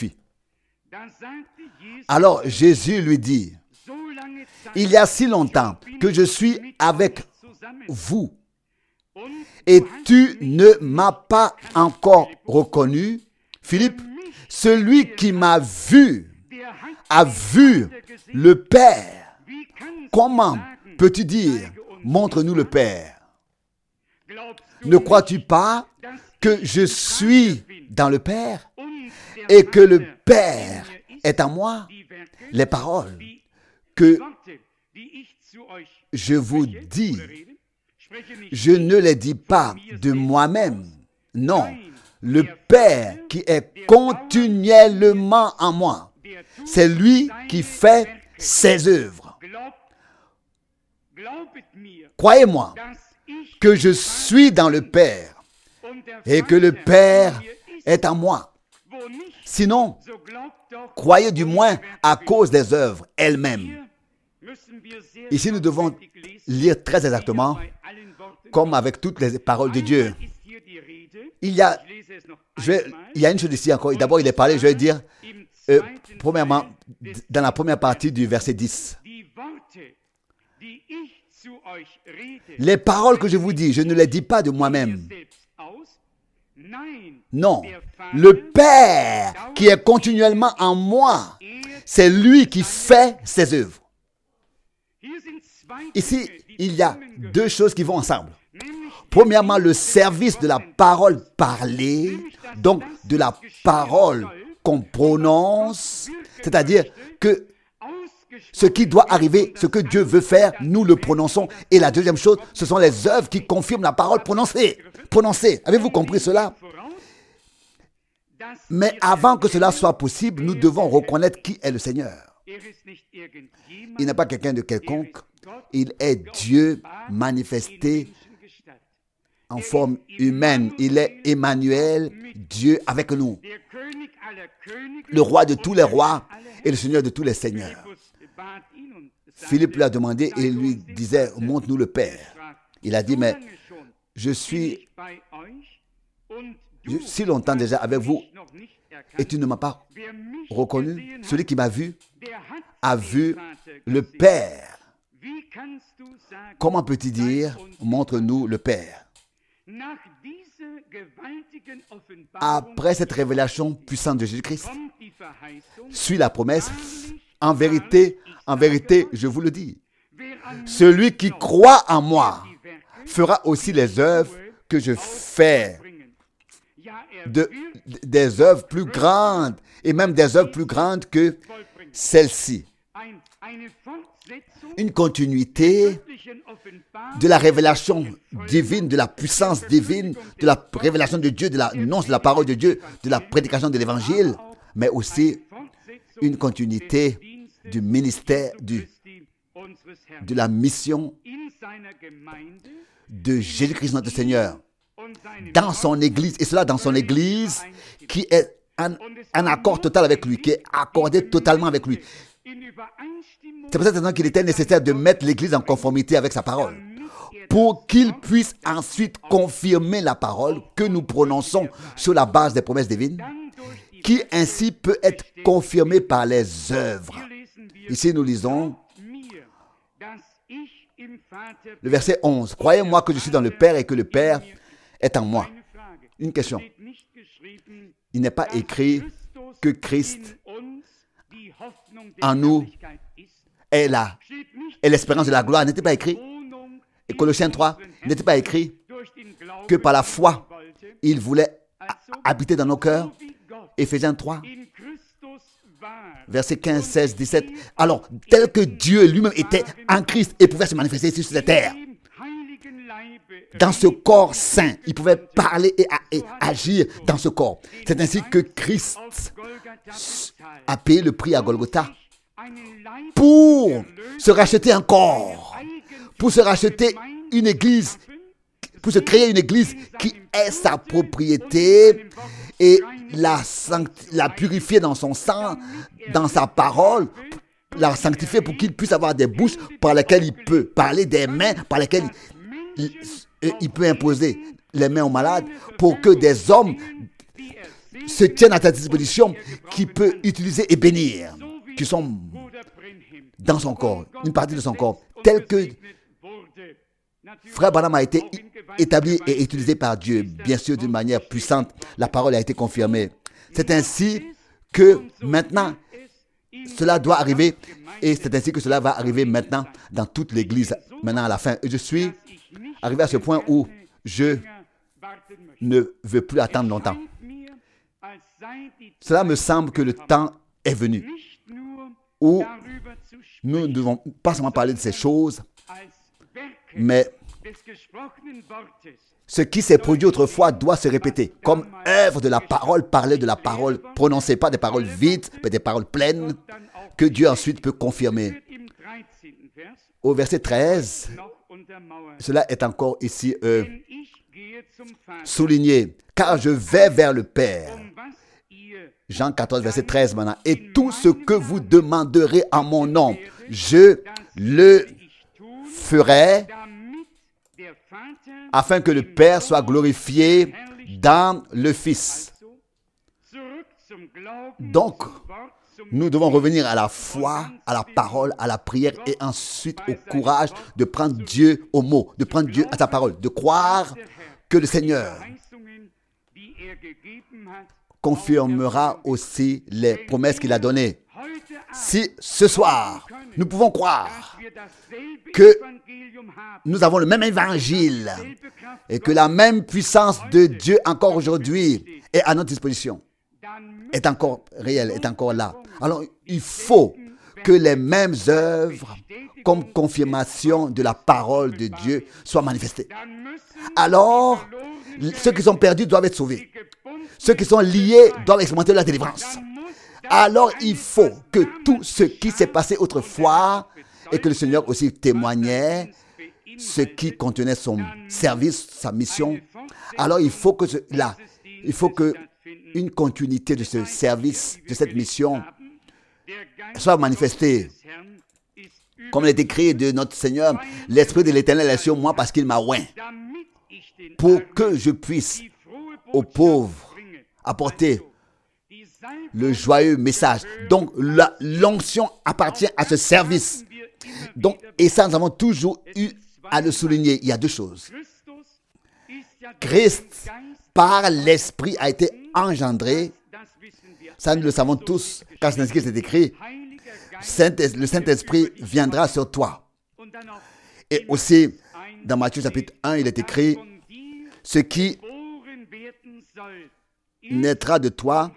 [SPEAKER 1] Alors Jésus lui dit, « Il y a si longtemps que je suis avec vous, et tu ne m'as pas encore reconnu, Philippe, celui qui m'a vu a vu le Père. Comment peux-tu dire, montre-nous le Père? Ne crois-tu pas que je suis dans le Père et que le Père est en moi? Les paroles que je vous dis, je ne les dis pas de moi-même. Non, le Père qui est continuellement en moi, c'est lui qui fait ses œuvres. Croyez-moi que je suis dans le Père et que le Père est en moi. Sinon, croyez du moins à cause des œuvres elles-mêmes. Ici, nous devons lire très exactement, comme avec toutes les paroles de Dieu. Il y a, je vais, il y a une chose ici encore. D'abord, il est parlé, je vais dire, euh, premièrement, dans la première partie du verset dix. Les paroles que je vous dis, je ne les dis pas de moi-même. Non, le Père qui est continuellement en moi, c'est lui qui fait ses œuvres. Ici, il y a deux choses qui vont ensemble. Premièrement, le service de la parole parlée, donc de la parole qu'on prononce, c'est-à-dire que ce qui doit arriver, ce que Dieu veut faire, nous le prononçons. Et la deuxième chose, ce sont les œuvres qui confirment la parole prononcée. Prononcée. Avez-vous compris cela? Mais avant que cela soit possible, nous devons reconnaître qui est le Seigneur. Il n'est pas quelqu'un de quelconque. Il est Dieu manifesté en forme humaine. Il est Emmanuel, Dieu avec nous. Le roi de tous les rois et le Seigneur de tous les seigneurs. Philippe lui a demandé et lui disait, montre-nous le Père. Il a dit, mais je suis je, si longtemps déjà avec vous et tu ne m'as pas reconnu. Celui qui m'a vu a vu le Père. Comment peut-il dire, montre-nous le Père? Après cette révélation puissante de Jésus-Christ, suit la promesse, en vérité, en vérité, je vous le dis, celui qui croit en moi fera aussi les œuvres que je fais, de, des œuvres plus grandes, et même des œuvres plus grandes que celles-ci. Une continuité de la révélation divine, de la puissance divine, de la révélation de Dieu, de l'annonce de la parole de Dieu, de la prédication de l'évangile, mais aussi une continuité du ministère, du, de la mission de Jésus-Christ notre Seigneur dans son Église, et cela dans son Église qui est en, en accord total avec lui, qui est accordé totalement avec lui. C'est pour cette raison qu'il était nécessaire de mettre l'Église en conformité avec sa parole, pour qu'il puisse ensuite confirmer la parole que nous prononçons sur la base des promesses divines, qui ainsi peut être confirmée par les œuvres. Ici, nous lisons le verset onze. Croyez-moi que je suis dans le Père et que le Père est en moi. Une question. Il n'est pas écrit que Christ en nous est là, est l'espérance de la gloire. N'était pas écrit. Et Colossiens trois, n'était pas écrit que par la foi, il voulait habiter dans nos cœurs. Éphésiens trois, versets quinze, seize, dix-sept. Alors, tel que Dieu lui-même était en Christ et pouvait se manifester ici sur cette terre, dans ce corps saint, il pouvait parler et, et agir dans ce corps. C'est ainsi que Christ a payé le prix à Golgotha pour se racheter un corps, pour se racheter une église, pour se créer une église qui est sa propriété et la, la purifier dans son sang, dans sa parole, la sanctifier pour qu'il puisse avoir des bouches par lesquelles il peut parler, des mains par lesquelles il, il, il peut imposer les mains aux malades, pour que des hommes se tiennent à sa disposition, qui peut utiliser et bénir, qui sont dans son corps, une partie de son corps, tel que Frère Branham a été établi et utilisé par Dieu, bien sûr d'une manière puissante. La parole a été confirmée. C'est ainsi que maintenant, cela doit arriver, et c'est ainsi que cela va arriver maintenant dans toute l'Église, maintenant à la fin. Et je suis arrivé à ce point où je ne veux plus attendre longtemps. Cela me semble que le temps est venu où nous ne devons pas seulement parler de ces choses, mais ce qui s'est produit autrefois doit se répéter, comme œuvre de la parole, parler de la parole prononcée, pas des paroles vides, mais des paroles pleines, que Dieu ensuite peut confirmer. Au verset treize, cela est encore ici, euh, souligné, car je vais vers le Père. Jean quatorze, verset treize maintenant. Et tout ce que vous demanderez en mon nom, je le ferai afin que le Père soit glorifié dans le Fils. Donc, nous devons revenir à la foi, à la parole, à la prière et ensuite au courage de prendre Dieu au mot, de prendre Dieu à sa parole, de croire que le Seigneur confirmera aussi les promesses qu'il a données. Si ce soir, nous pouvons croire que nous avons le même évangile et que la même puissance de Dieu encore aujourd'hui est à notre disposition, est encore réelle, est encore là. Alors, il faut que les mêmes œuvres, comme confirmation de la parole de Dieu, soient manifestées. Alors, ceux qui sont perdus doivent être sauvés. Ceux qui sont liés doivent expérimenter la délivrance. Alors, il faut que tout ce qui s'est passé autrefois et que le Seigneur aussi témoignait, ce qui contenait son service, sa mission. Alors, il faut que ce, là, il faut que une continuité de ce service, de cette mission, soit manifestée. Comme il est écrit de notre Seigneur, l'Esprit de l'Éternel est sur moi parce qu'il m'a oint, pour que je puisse aux pauvres apporter le joyeux message. Donc, la, l'onction appartient à ce service. Donc, et ça, nous avons toujours eu à le souligner. Il y a deux choses. Christ, par l'Esprit, a été engendré. Ça, nous le savons tous, car c'est ainsi que c'est écrit. Saint, le Saint-Esprit viendra sur toi. Et aussi, dans Matthieu chapitre un, il est écrit, ce qui naîtra de toi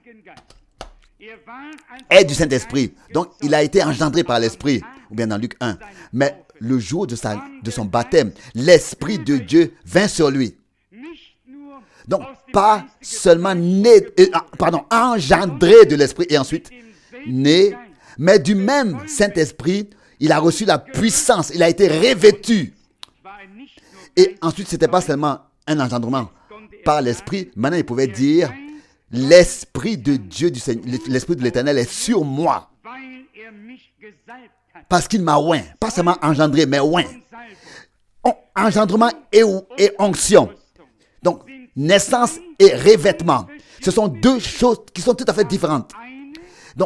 [SPEAKER 1] est du Saint-Esprit. Donc, il a été engendré par l'Esprit, ou bien dans Luc un. Mais le jour de, sa, de son baptême, l'Esprit de Dieu vint sur lui. Donc, pas seulement né, euh, pardon, engendré de l'Esprit et ensuite né, mais du même Saint-Esprit, il a reçu la puissance, il a été revêtu. Et ensuite, ce n'était pas seulement un engendrement par l'Esprit, maintenant il pouvait dire, l'Esprit de Dieu, du Seigneur, l'Esprit de l'Éternel est sur moi. Parce qu'il m'a oint, pas seulement engendré, mais oint. Engendrement et, et onction. Donc, naissance et revêtement, ce sont deux choses qui sont tout à fait différentes. Donc,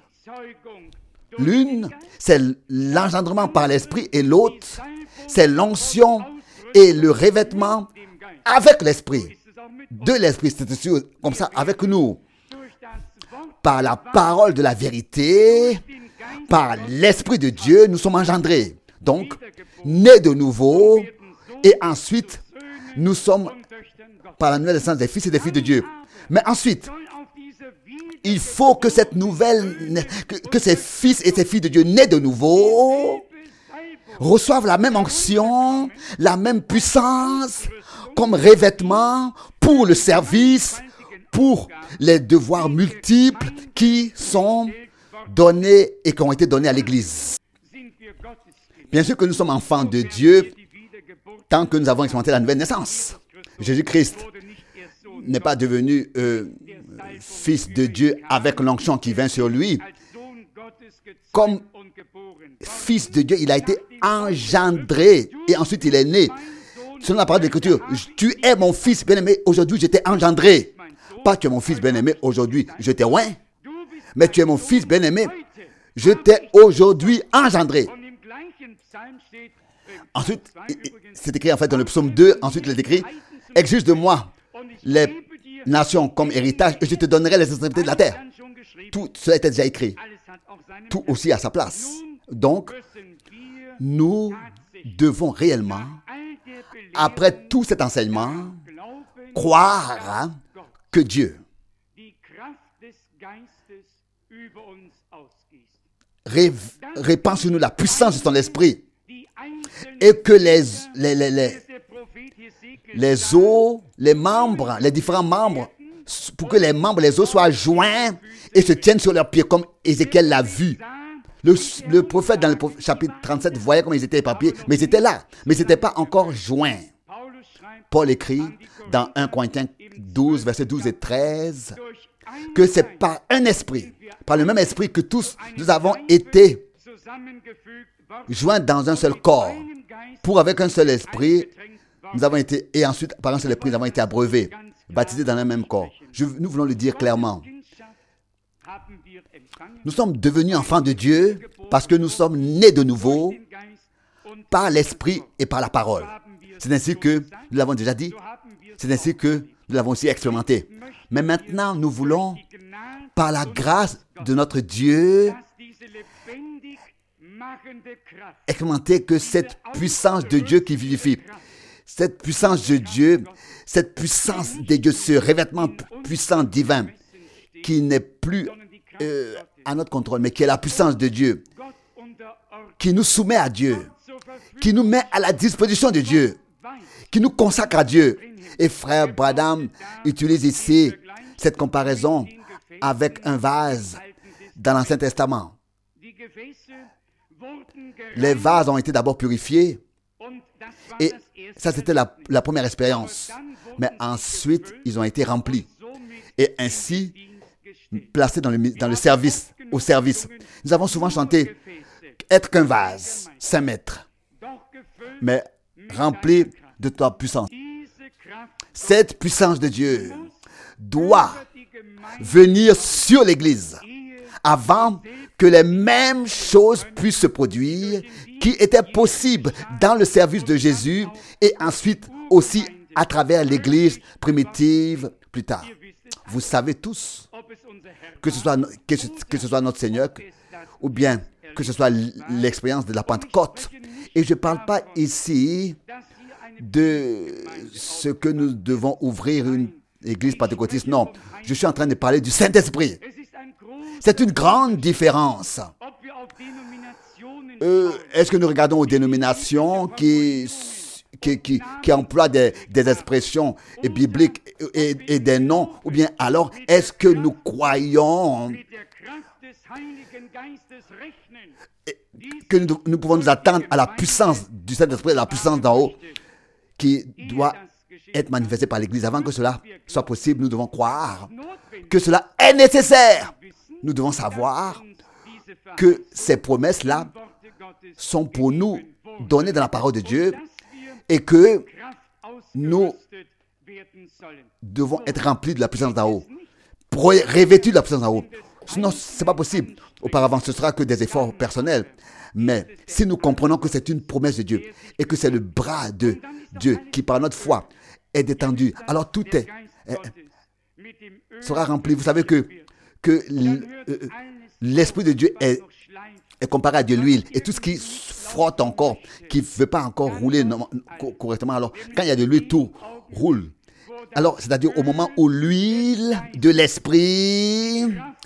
[SPEAKER 1] l'une, c'est l'engendrement par l'Esprit et l'autre, c'est l'onction et le revêtement avec l'Esprit. De l'Esprit, c'est aussi comme ça avec nous. Par la parole de la vérité, par l'Esprit de Dieu, nous sommes engendrés. Donc, nés de nouveau, et ensuite, nous sommes par la nouvelle naissance des fils et des filles de Dieu. Mais ensuite, il faut que cette nouvelle, que, que ces fils et ces filles de Dieu nés de nouveau reçoivent la même onction, la même puissance comme revêtement pour le service, pour les devoirs multiples qui sont donnés et qui ont été donnés à l'Église. Bien sûr que nous sommes enfants de Dieu tant que nous avons expérimenté la nouvelle naissance. Jésus-Christ n'est pas devenu euh, fils de Dieu avec l'onction qui vient sur lui. Comme fils de Dieu, il a été engendré et ensuite il est né. Selon la parole de l'Écriture, tu es mon fils bien-aimé, aujourd'hui je t'ai engendré. Pas tu es mon fils bien-aimé, aujourd'hui je t'ai oint. Mais tu es mon fils bien-aimé, je t'ai aujourd'hui engendré. Ensuite, c'est écrit en fait dans le psaume deux, ensuite il est écrit, exige de moi les nations comme héritage et je te donnerai les extrémités de la terre. Tout cela était déjà écrit. Tout aussi à sa place. Donc, nous devons réellement, après tout cet enseignement, croire que Dieu répand sur nous la puissance de son esprit et que les, les, les, les, les os, les membres, les différents membres, pour que les membres, les os soient joints et se tiennent sur leurs pieds comme Ézéchiel l'a vu. Le, le prophète dans le chapitre trente-sept voyait comment ils étaient éparpillés, mais ils étaient là, mais ils n'étaient pas encore joints. Paul écrit dans un Corinthiens douze, versets douze et treize, que c'est par un esprit, par le même esprit que tous nous avons été joints dans un seul corps. Pour avec un seul esprit, nous avons été, et ensuite par un seul esprit, nous avons été abreuvés, baptisés dans le même corps. Je, nous voulons le dire clairement. Nous sommes devenus enfants de Dieu parce que nous sommes nés de nouveau par l'esprit et par la parole. C'est ainsi que, nous l'avons déjà dit, c'est ainsi que nous l'avons aussi expérimenté. Mais maintenant, nous voulons, par la grâce de notre Dieu, expérimenter que cette puissance de Dieu qui vivifie, cette puissance de Dieu, cette puissance de Dieu, ce revêtement puissant divin, qui n'est plus euh, à notre contrôle, mais qui est la puissance de Dieu, qui nous soumet à Dieu, qui nous met à la disposition de Dieu, qui nous consacre à Dieu. Et frère Branham utilise ici cette comparaison avec un vase dans l'Ancien Testament. Les vases ont été d'abord purifiés et ça c'était la, la première expérience. Mais ensuite, ils ont été remplis et ainsi placés dans le, dans le service, au service. Nous avons souvent chanté être qu'un vase, cinq mètres, mais rempli de ta puissance. Cette puissance de Dieu doit venir sur l'Église avant que les mêmes choses puissent se produire qui étaient possibles dans le service de Jésus et ensuite aussi à travers l'Église primitive plus tard. Vous savez tous, que ce soit, que ce, que ce soit notre Seigneur ou bien que ce soit l'expérience de la Pentecôte. Et je ne parle pas ici de ce que nous devons ouvrir une église pentecôtiste. Non, je suis en train de parler du Saint-Esprit. C'est une grande différence. Euh, est-ce que nous regardons aux dénominations qui, qui, qui, qui emploient des, des expressions bibliques et, et des noms, ou bien alors est-ce que nous croyons que nous, nous pouvons nous attendre à la puissance du Saint-Esprit, à la puissance d'en haut qui doit être manifestée par l'Église. Avant que cela soit possible, nous devons croire que cela est nécessaire. Nous devons savoir que ces promesses-là sont pour nous données dans la parole de Dieu et que nous devons être remplis de la puissance d'en haut, revêtus de la puissance d'en haut. Sinon, ce n'est pas possible. Auparavant, ce sera que des efforts personnels. Mais si nous comprenons que c'est une promesse de Dieu et que c'est le bras de Dieu qui, par notre foi, est détendu, alors tout est, est sera rempli. Vous savez que, que l'Esprit de Dieu est, est comparé à de l'huile. Et tout ce qui frotte encore, qui ne veut pas encore rouler correctement, alors quand il y a de l'huile, tout roule. Alors, c'est-à-dire au moment où l'huile de l'Esprit,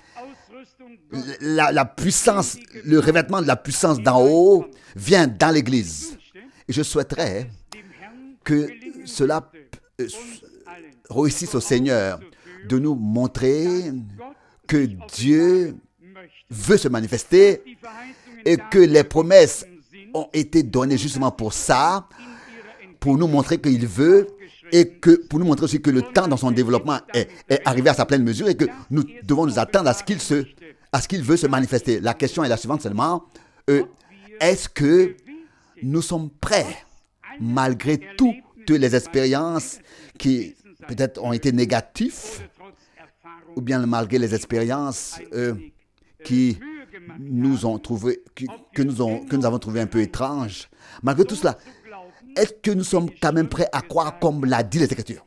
[SPEAKER 1] la, la puissance, le revêtement de la puissance d'en haut vient dans l'Église. Et je souhaiterais que cela réussisse au Seigneur de nous montrer que Dieu veut se manifester et que les promesses ont été données justement pour ça, pour nous montrer qu'il veut et que pour nous montrer aussi que le temps dans son développement est, est arrivé à sa pleine mesure et que nous devons nous attendre à ce qu'il se, à ce qu'il veut se manifester. La question est la suivante seulement, euh, est-ce que nous sommes prêts, malgré toutes les expériences qui peut-être ont été négatives, ou bien malgré les expériences euh, qui nous ont trouvé, qui, que, nous ont, que nous avons trouvé un peu étranges, malgré tout cela, est-ce que nous sommes quand même prêts à croire comme l'a dit l'Écriture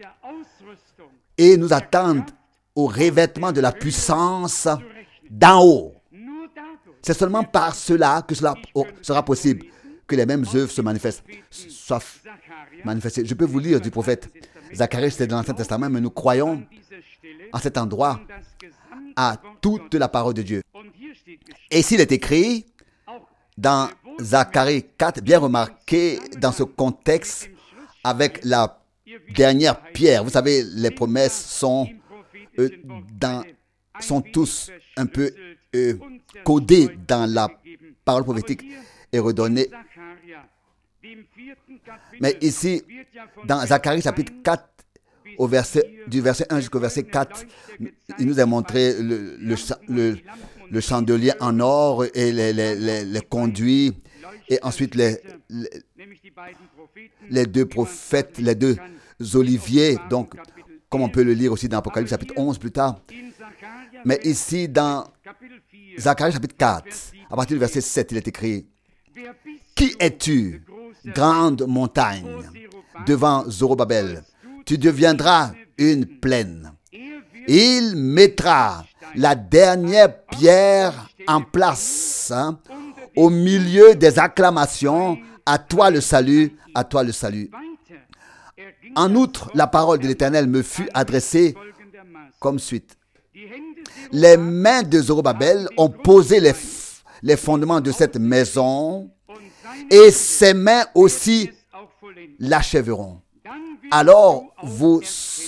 [SPEAKER 1] et nous attendre au revêtement de la puissance d'en haut? C'est seulement par cela que cela sera possible, que les mêmes œuvres se manifestent, soient manifestées. Je peux vous lire du prophète Zacharie, c'est dans l'Ancien Testament, mais nous croyons en cet endroit à toute la parole de Dieu. Et s'il est écrit dans Zacharie quatre, bien remarqué dans ce contexte avec la dernière pierre, vous savez, les promesses sont, euh, dans, sont tous un peu euh, codées dans la parole prophétique et redonnées Mais ici, dans Zacharie chapitre quatre, au verset, du verset un jusqu'au verset quatre, il nous a montré le, le, le, le chandelier en or et les, les, les, les conduits, et ensuite les, les, les deux prophètes, les deux oliviers, donc comme on peut le lire aussi dans Apocalypse chapitre onze plus tard. Mais ici, dans Zacharie chapitre quatre, à partir du verset sept, il est écrit: Qui es-tu, grande montagne, devant Zorobabel? Tu deviendras une plaine. Il mettra la dernière pierre en place, hein, au milieu des acclamations. À toi le salut, à toi le salut. En outre, la parole de l'Éternel me fut adressée comme suite. Les mains de Zorobabel ont posé les, les fondements de cette maison, et ses mains aussi l'achèveront. Alors vous,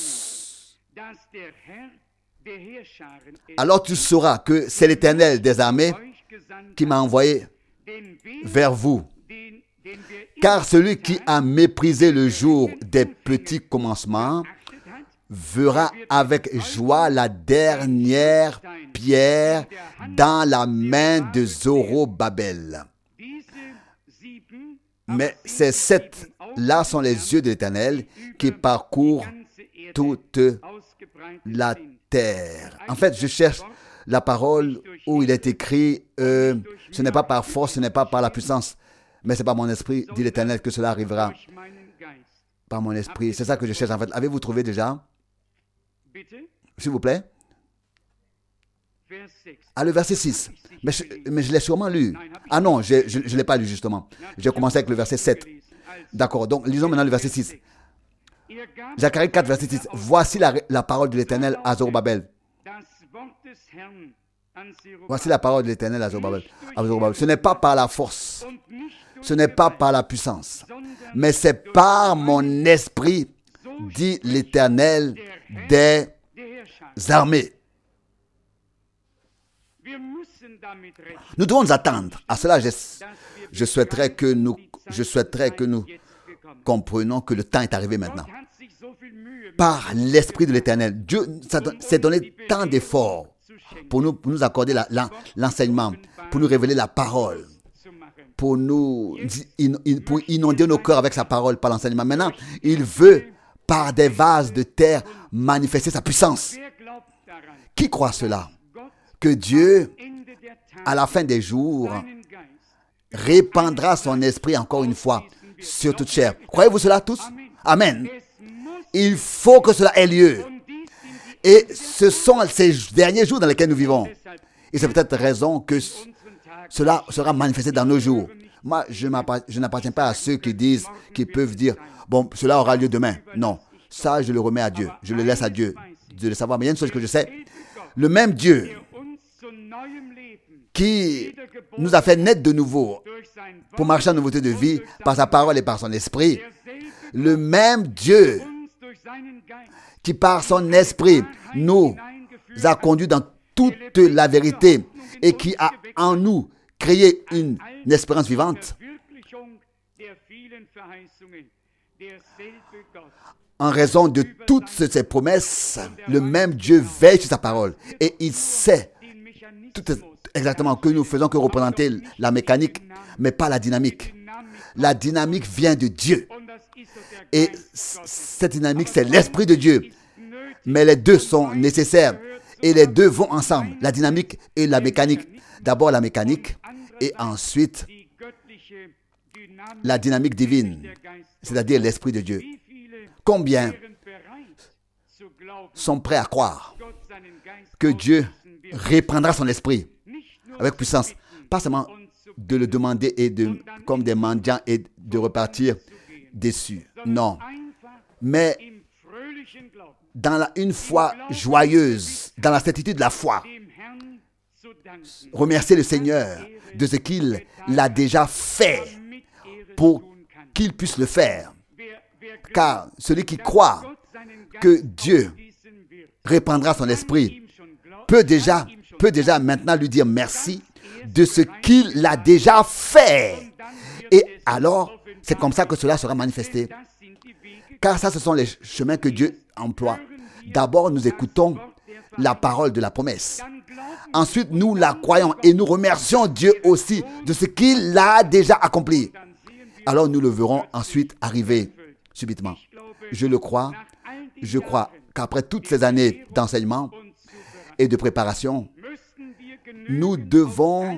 [SPEAKER 1] alors tu sauras que c'est l'Éternel des armées qui m'a envoyé vers vous. Car celui qui a méprisé le jour des petits commencements verra avec joie la dernière pierre dans la main de Zorobabel. Mais ces sept là sont les yeux de l'Éternel qui parcourent toute la terre. En fait, je cherche la parole où il est écrit euh, ce n'est pas par force, ce n'est pas par la puissance, mais c'est par mon esprit, dit l'Éternel, que cela arrivera. Par mon esprit. C'est ça que je cherche en fait. Avez-vous trouvé déjà? S'il vous plaît. Ah, le verset six. Mais je, mais je l'ai sûrement lu. Ah non, je ne l'ai pas lu justement. J'ai commencé avec le verset sept. D'accord, donc lisons maintenant le verset six. Zacharie quatre, verset six. Voici la, la parole de l'Éternel à Zorobabel. Voici la parole de l'Éternel à Zorobabel. À Zorobabel. Ce n'est pas par la force, ce n'est pas par la puissance, mais c'est par mon esprit, dit l'Éternel des armées. Nous devons nous attendre à cela. Je, je souhaiterais que nous, je souhaiterais que nous comprenions que le temps est arrivé maintenant. Par l'esprit de l'Éternel, Dieu s'est donné tant d'efforts pour nous, pour nous accorder la, la, l'enseignement, pour nous révéler la parole, pour nous in, in, pour inonder nos cœurs avec sa parole par l'enseignement. Maintenant, il veut, par des vases de terre, manifester sa puissance. Qui croit cela? Que Dieu, à la fin des jours, répandra son esprit encore une fois sur toute chair. Croyez-vous cela tous? Amen. Il faut que cela ait lieu. Et ce sont ces derniers jours dans lesquels nous vivons. Et c'est peut-être raison que cela sera manifesté dans nos jours. Moi, je, je n'appartiens pas à ceux qui disent, qui peuvent dire, bon, cela aura lieu demain. Non, ça, je le remets à Dieu. Je le laisse à Dieu de le savoir. Mais il y a une chose que je sais. Le même Dieu qui nous a fait naître de nouveau pour marcher en nouveauté de vie par sa parole et par son esprit, le même Dieu qui par son esprit nous a conduits dans toute la vérité et qui a en nous créé une, une espérance vivante, en raison de toutes ces promesses, le même Dieu veille sur sa parole et il sait tout exactement que nous faisons que représenter la mécanique, mais pas la dynamique. La dynamique vient de Dieu. Et cette dynamique, c'est l'Esprit de Dieu. Mais les deux sont nécessaires. Et les deux vont ensemble. La dynamique et la mécanique. D'abord la mécanique et ensuite la dynamique divine, c'est-à-dire l'Esprit de Dieu. Combien sont prêts à croire que Dieu reprendra son esprit avec puissance, pas seulement de le demander et de, comme des mendiants et de repartir déçus. Non, mais dans la, une foi joyeuse, dans la certitude de la foi, remercier le Seigneur de ce qu'il l'a déjà fait pour qu'il puisse le faire. Car celui qui croit que Dieu répandra son esprit peut déjà, peut déjà maintenant lui dire merci de ce qu'il a déjà fait. Et alors, C'est comme ça que cela sera manifesté. Car ça, ce sont les chemins que Dieu emploie. D'abord, nous écoutons la parole de la promesse. Ensuite, nous la croyons et nous remercions Dieu aussi de ce qu'il a déjà accompli. Alors, nous le verrons ensuite arriver subitement. Je le crois. Je crois qu'après toutes ces années d'enseignement et de préparation, nous devons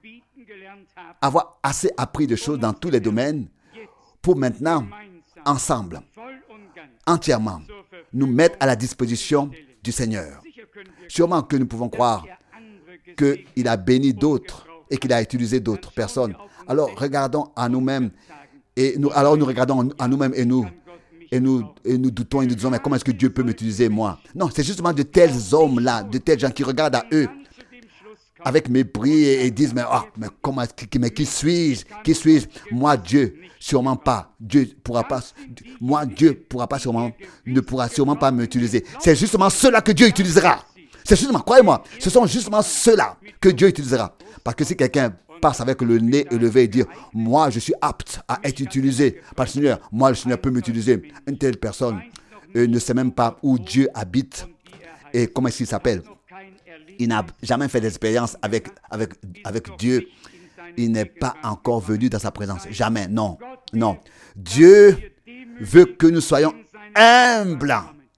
[SPEAKER 1] avoir assez appris de choses dans tous les domaines pour maintenant, ensemble, entièrement, nous mettre à la disposition du Seigneur. Sûrement que nous pouvons croire qu'il a béni d'autres et qu'il a utilisé d'autres personnes. Alors, regardons à nous-mêmes et nous, alors nous regardons à nous-mêmes et nous, et nous, et nous doutons et nous disons, mais comment est-ce que Dieu peut m'utiliser moi? Non, c'est justement de tels hommes-là, de tels gens qui regardent à eux avec mépris et, et disent, mais, oh, mais, comment, mais qui suis-je? Qui suis-je? Moi, Dieu, sûrement pas. Dieu pourra pas. Moi, Dieu pourra pas sûrement, ne pourra sûrement pas m'utiliser. C'est justement ceux-là que Dieu utilisera. C'est justement, croyez-moi, ce sont justement ceux-là que Dieu utilisera. Parce que si quelqu'un passe avec le nez élevé et dire, moi, je suis apte à être utilisé par le Seigneur, moi, le Seigneur peut m'utiliser. Une telle personne euh, ne sait même pas où Dieu habite et comment est-ce qu'il s'appelle. Il n'a jamais fait d'expérience avec, avec, avec Dieu. Il n'est pas encore venu dans sa présence. Jamais, non, non. Dieu veut que nous soyons humbles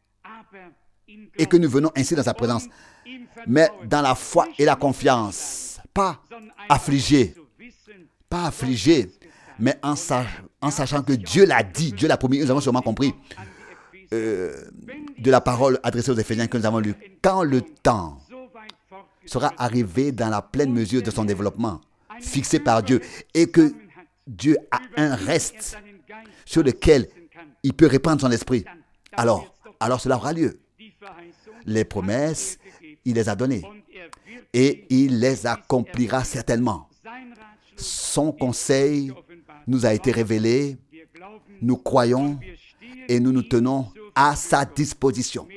[SPEAKER 1] et que nous venons ainsi dans sa présence. Mais dans la foi et la confiance, pas affligés, pas affligés, mais en, sach, en sachant que Dieu l'a dit, Dieu l'a promis. Nous avons sûrement compris euh, de la parole adressée aux Éphésiens que nous avons lue. Quand le temps sera arrivé dans la pleine mesure de son développement, fixé par Dieu, et que Dieu a un reste sur lequel il peut répandre son esprit, alors, alors cela aura lieu. Les promesses, il les a données et il les accomplira certainement. Son conseil nous a été révélé, nous croyons et nous nous tenons à sa disposition.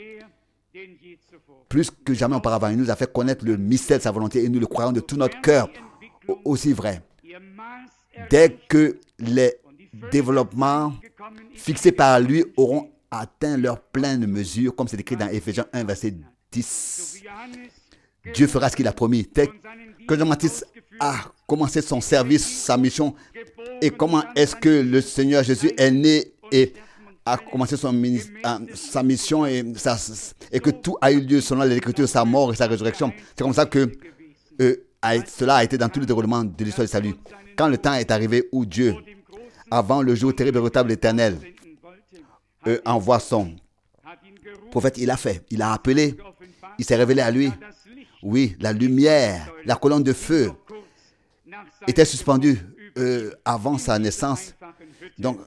[SPEAKER 1] Plus que jamais auparavant, il nous a fait connaître le mystère de sa volonté et nous le croyons de tout notre cœur. Aussi vrai. Dès que les développements fixés par lui auront atteint leur pleine mesure, comme c'est écrit dans Éphésiens un, verset dix, Dieu fera ce qu'il a promis. Dès que Jean-Baptiste a commencé son service, sa mission, et comment est-ce que le Seigneur Jésus est né et a commencé son ministère, sa mission et, sa, et que tout a eu lieu selon l'Écriture, sa mort et sa résurrection. C'est comme ça que euh, a, cela a été dans tout le déroulement de l'histoire du salut. Quand le temps est arrivé où Dieu, avant le jour terrible et retable éternel, euh, envoie son prophète, il a fait, il a appelé, il s'est révélé à lui. Oui, la lumière, la colonne de feu était suspendue euh, avant sa naissance. Donc,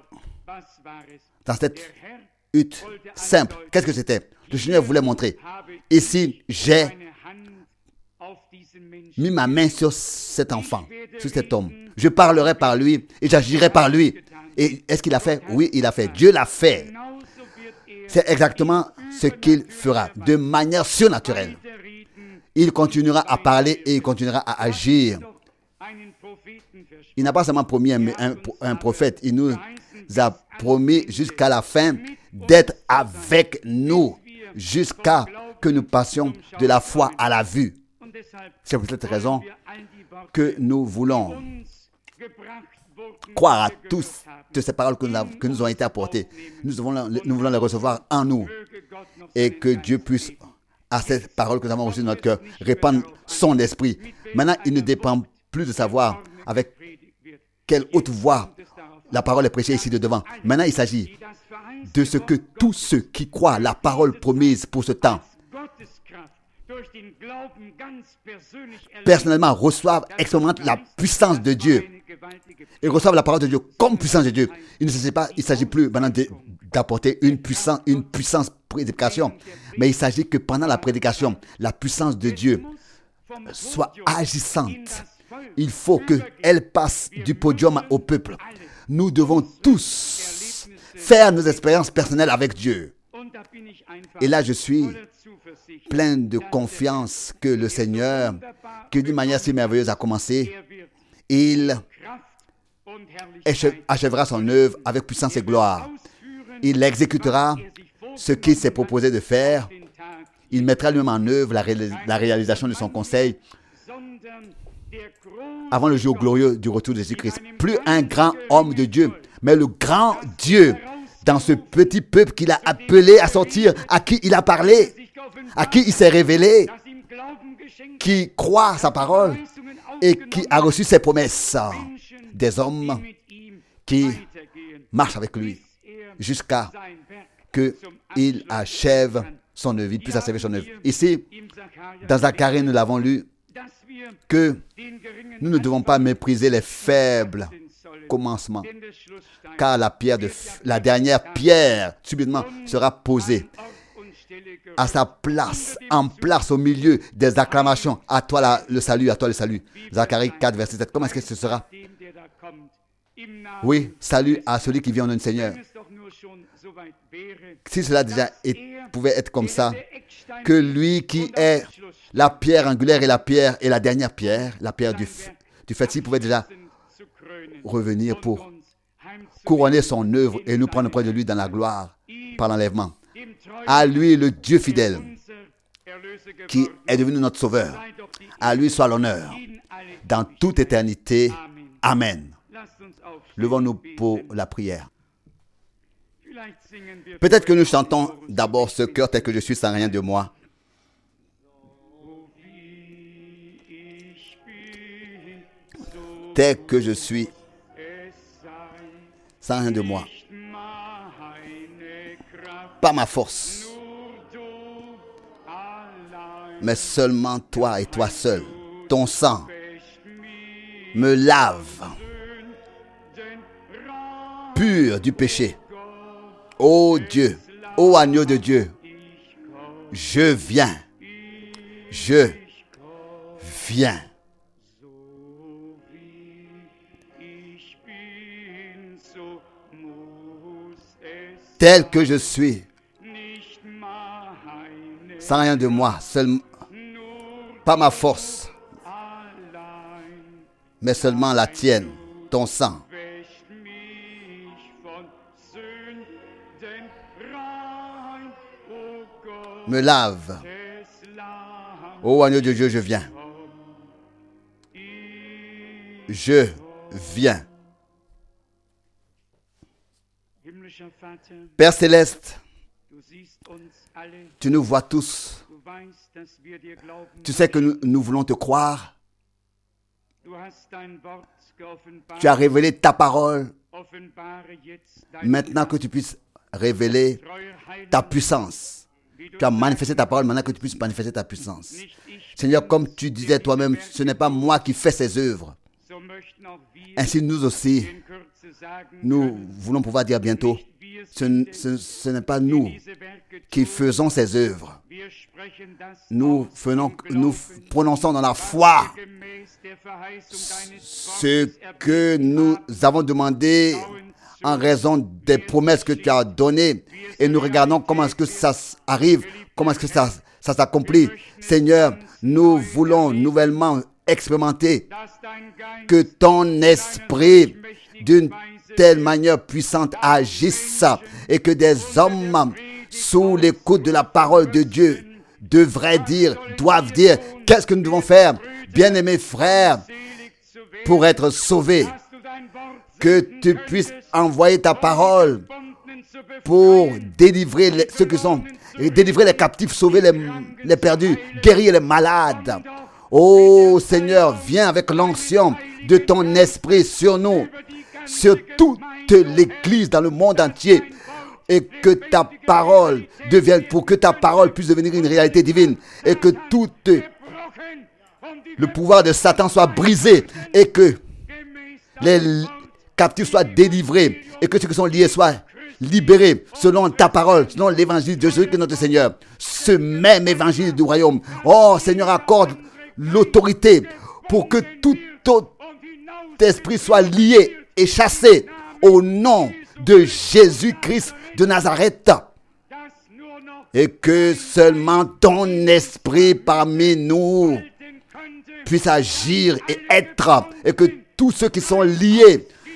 [SPEAKER 1] dans cette hutte simple, qu'est-ce que c'était? Le Seigneur voulait montrer. Ici, j'ai mis ma main sur cet enfant, sur cet homme. Je parlerai par lui et j'agirai par lui. Et est-ce qu'il a fait? Oui, il a fait. Dieu l'a fait. C'est exactement ce qu'il fera, de manière surnaturelle. Il continuera à parler et il continuera à agir. Il n'a pas seulement promis un, un, un prophète, il nous a promis jusqu'à la fin d'être avec nous, jusqu'à que nous passions de la foi à la vue. C'est pour cette raison que nous voulons croire à tous de ces paroles que nous, avons, que nous ont été apportées. Nous voulons, nous voulons les recevoir en nous et que Dieu puisse, à ces paroles que nous avons reçues dans notre cœur, répandre son esprit. Maintenant, il ne dépend plus de savoir avec quelle haute voix la parole est prêchée ici de devant. Maintenant, il s'agit de ce que tous ceux qui croient la parole promise pour ce temps personnellement reçoivent, expérimentent la puissance de Dieu. Ils reçoivent la parole de Dieu comme puissance de Dieu. Il ne s'agit pas, il s'agit plus maintenant de, d'apporter une puissance, une puissance prédication, mais il s'agit que pendant la prédication, la puissance de Dieu soit agissante. Il faut qu'elle passe du podium au peuple. Nous devons tous faire nos expériences personnelles avec Dieu. Et là, je suis plein de confiance que le Seigneur, qui d'une manière si merveilleuse a commencé, il achèvera son œuvre avec puissance et gloire. Il exécutera ce qu'il s'est proposé de faire. Il mettra lui-même en œuvre la, ré la réalisation de son conseil avant le jour glorieux du retour de Jésus-Christ. Plus un grand homme de Dieu, mais le grand Dieu dans ce petit peuple qu'il a appelé à sortir, à qui il a parlé, à qui il s'est révélé, qui croit sa parole et qui a reçu ses promesses. Des hommes qui marchent avec lui jusqu'à ce qu'il achève son œuvre, il puisse achever son œuvre. Ici, dans Zacharie, nous l'avons lu, que nous ne devons pas mépriser les faibles commencements, car la, pierre de, la dernière pierre subitement sera posée à sa place, en place au milieu des acclamations. À toi la, le salut, à toi le salut. Zacharie quatre, verset sept. Comment est-ce que ce sera? Oui, salut à celui qui vient au nom du Seigneur. Si cela déjà est, pouvait être comme ça, que lui qui est la pierre angulaire et la pierre et la dernière pierre, la pierre du, du fait, s'il pouvait déjà revenir pour couronner son œuvre et nous prendre près de lui dans la gloire par l'enlèvement. À lui, le Dieu fidèle, qui est devenu notre sauveur, à lui soit l'honneur dans toute éternité. Amen. Levons-nous pour la prière. Peut-être que nous chantons d'abord ce cœur tel que je suis sans rien de moi. Tel que je suis sans rien de moi. Pas ma force, mais seulement toi et toi seul. Ton sang me lave, pur du péché. Ô Dieu, ô agneau de Dieu, je viens, je viens. Tel que je suis, sans rien de moi, seulement, pas ma force, mais seulement la tienne, ton sang. Me lave. Ô agneau de Dieu, je viens. Je viens. Père céleste, tu nous vois tous. Tu sais que nous, nous voulons te croire. Tu as révélé ta parole. Maintenant que tu puisses révéler ta puissance. Tu as manifesté ta parole, maintenant que tu puisses manifester ta puissance. Seigneur, comme tu disais toi-même, ce n'est pas moi qui fais ces œuvres. Ainsi, nous aussi, nous voulons pouvoir dire bientôt, ce, ce, ce n'est pas nous qui faisons ces œuvres. Nous, faisons, nous prononçons dans la foi ce que nous avons demandé en raison des promesses que tu as données. Et nous regardons comment est-ce que ça arrive, comment est-ce que ça, ça s'accomplit. Seigneur, nous voulons nouvellement expérimenter que ton esprit d'une telle manière puissante agisse et que des hommes sous l'écoute de la parole de Dieu devraient dire, doivent dire, qu'est-ce que nous devons faire, bien-aimés frères, pour être sauvés. Que tu puisses envoyer ta parole pour délivrer les, ceux qui sont, délivrer les captifs, sauver les, les perdus, guérir les malades. Oh Seigneur, viens avec l'onction de ton esprit sur nous, sur toute l'Église dans le monde entier, et que ta parole devienne, pour que ta parole puisse devenir une réalité divine, et que tout le pouvoir de Satan soit brisé, et que les captifs soient délivrés, et que ceux qui sont liés soient libérés selon ta parole, selon l'évangile de Jésus-Christ notre Seigneur. Ce même évangile du royaume. Oh Seigneur, accorde l'autorité pour que tout autre esprit soit lié et chassé au nom de Jésus-Christ de Nazareth. Et que seulement ton esprit parmi nous puisse agir et être, et que tous ceux qui sont liés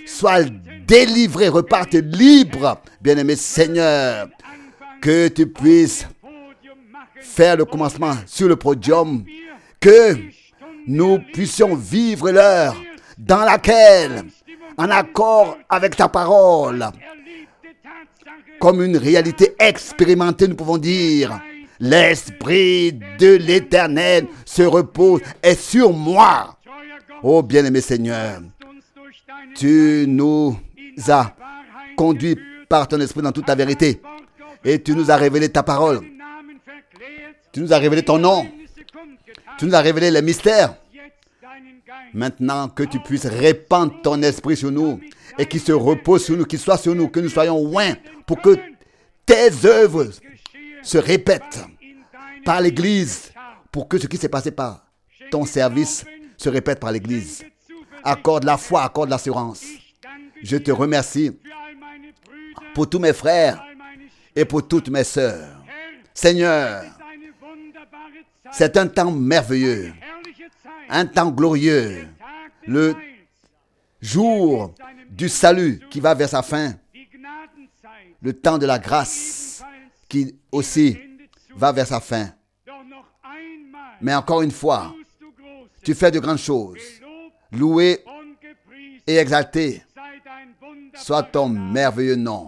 [SPEAKER 1] soient délivrés, repartent libres. Bien-aimé Seigneur, que tu puisses faire le commencement sur le podium, que nous puissions vivre l'heure dans laquelle, en accord avec ta parole, comme une réalité expérimentée, nous pouvons dire, l'Esprit de l'Éternel se repose et sur moi. Oh bien-aimé Seigneur, tu nous as conduits par ton Esprit dans toute la vérité et tu nous as révélé ta parole. Tu nous as révélé ton nom. Tu nous as révélé les mystères. Maintenant que tu puisses répandre ton esprit sur nous et qu'il se repose sur nous, qu'il soit sur nous, que nous soyons loin pour que tes œuvres se répètent par l'Église, pour que ce qui s'est passé par ton service se répète par l'Église. Accorde la foi, accorde l'assurance. Je te remercie pour tous mes frères et pour toutes mes sœurs. Seigneur, c'est un temps merveilleux, un temps glorieux, le jour du salut qui va vers sa fin, le temps de la grâce qui aussi va vers sa fin. Mais encore une fois, tu fais de grandes choses. Loué et exalté soit ton merveilleux nom.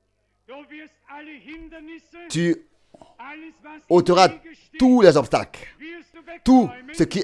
[SPEAKER 1] Tu ôteras tous les obstacles, tout ce qui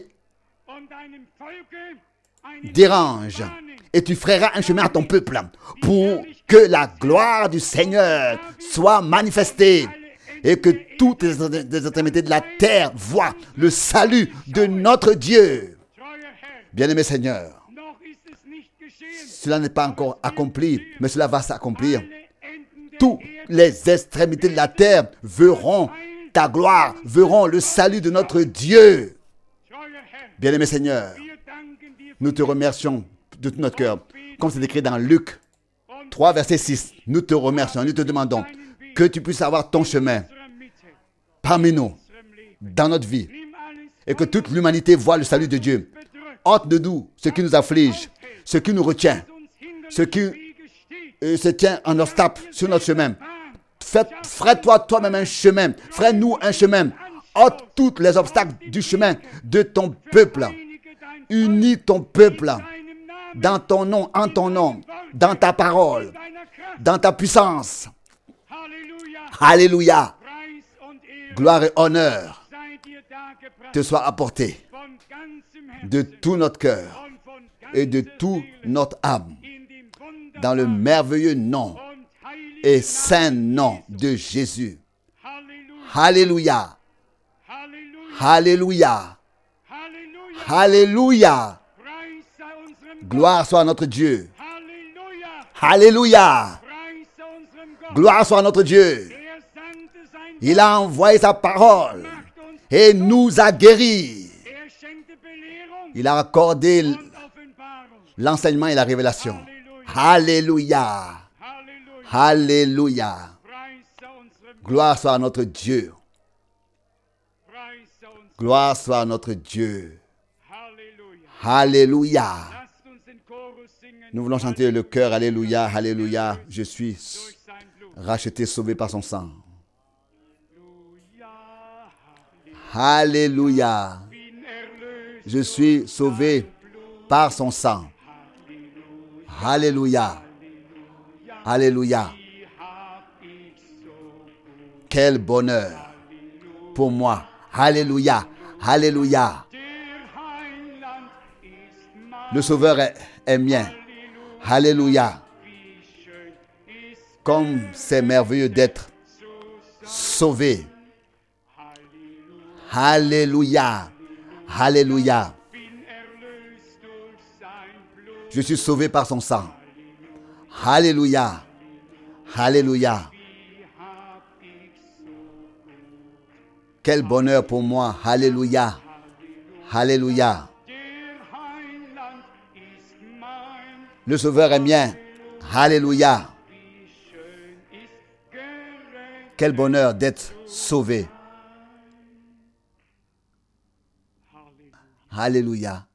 [SPEAKER 1] dérange, et tu feras un chemin à ton peuple pour que la gloire du Seigneur soit manifestée et que toutes les extrémités de la terre voient le salut de notre Dieu. Bien-aimé Seigneur, cela n'est pas encore accompli, mais cela va s'accomplir. Toutes les extrémités de la terre verront ta gloire, verront le salut de notre Dieu. Bien-aimé Seigneur, nous te remercions de tout notre cœur. Comme c'est écrit dans Luc trois, verset six, nous te remercions, nous te demandons que tu puisses avoir ton chemin parmi nous, dans notre vie, et que toute l'humanité voit le salut de Dieu. Ôte de nous ce qui nous afflige, ce qui nous retient, ce qui euh, se tient en obstacle sur notre chemin. Ferai-toi toi-même un chemin, ferai-nous un chemin. Ôte tous les obstacles du chemin de ton peuple. Unis ton peuple dans ton nom, en ton nom, dans ta parole, dans ta puissance. Alléluia. Gloire et honneur te soient apportés de tout notre cœur et de toute notre âme dans le merveilleux nom et saint nom de Jésus. Alléluia. Alléluia. Alléluia. Gloire soit à notre Dieu. Alléluia. Gloire soit à notre Dieu. Il a envoyé sa parole et nous a guéris. Il a accordé l'enseignement et la révélation. Alléluia. Alléluia. Gloire soit à notre Dieu. Gloire soit à notre Dieu. Alléluia. Nous voulons chanter le cœur. Alléluia, alléluia. Je suis racheté, sauvé par son sang. Alléluia. Je suis sauvé par son sang. Alléluia. Alléluia. Quel bonheur pour moi. Alléluia. Alléluia. Le Sauveur est, est mien. Alléluia. Comme c'est merveilleux d'être sauvé. Alléluia. Alléluia. Je suis sauvé par son sang. Alléluia. Alléluia. Quel bonheur pour moi. Alléluia. Alléluia. Le Sauveur est mien. Alléluia. Quel bonheur d'être sauvé. Alléluia.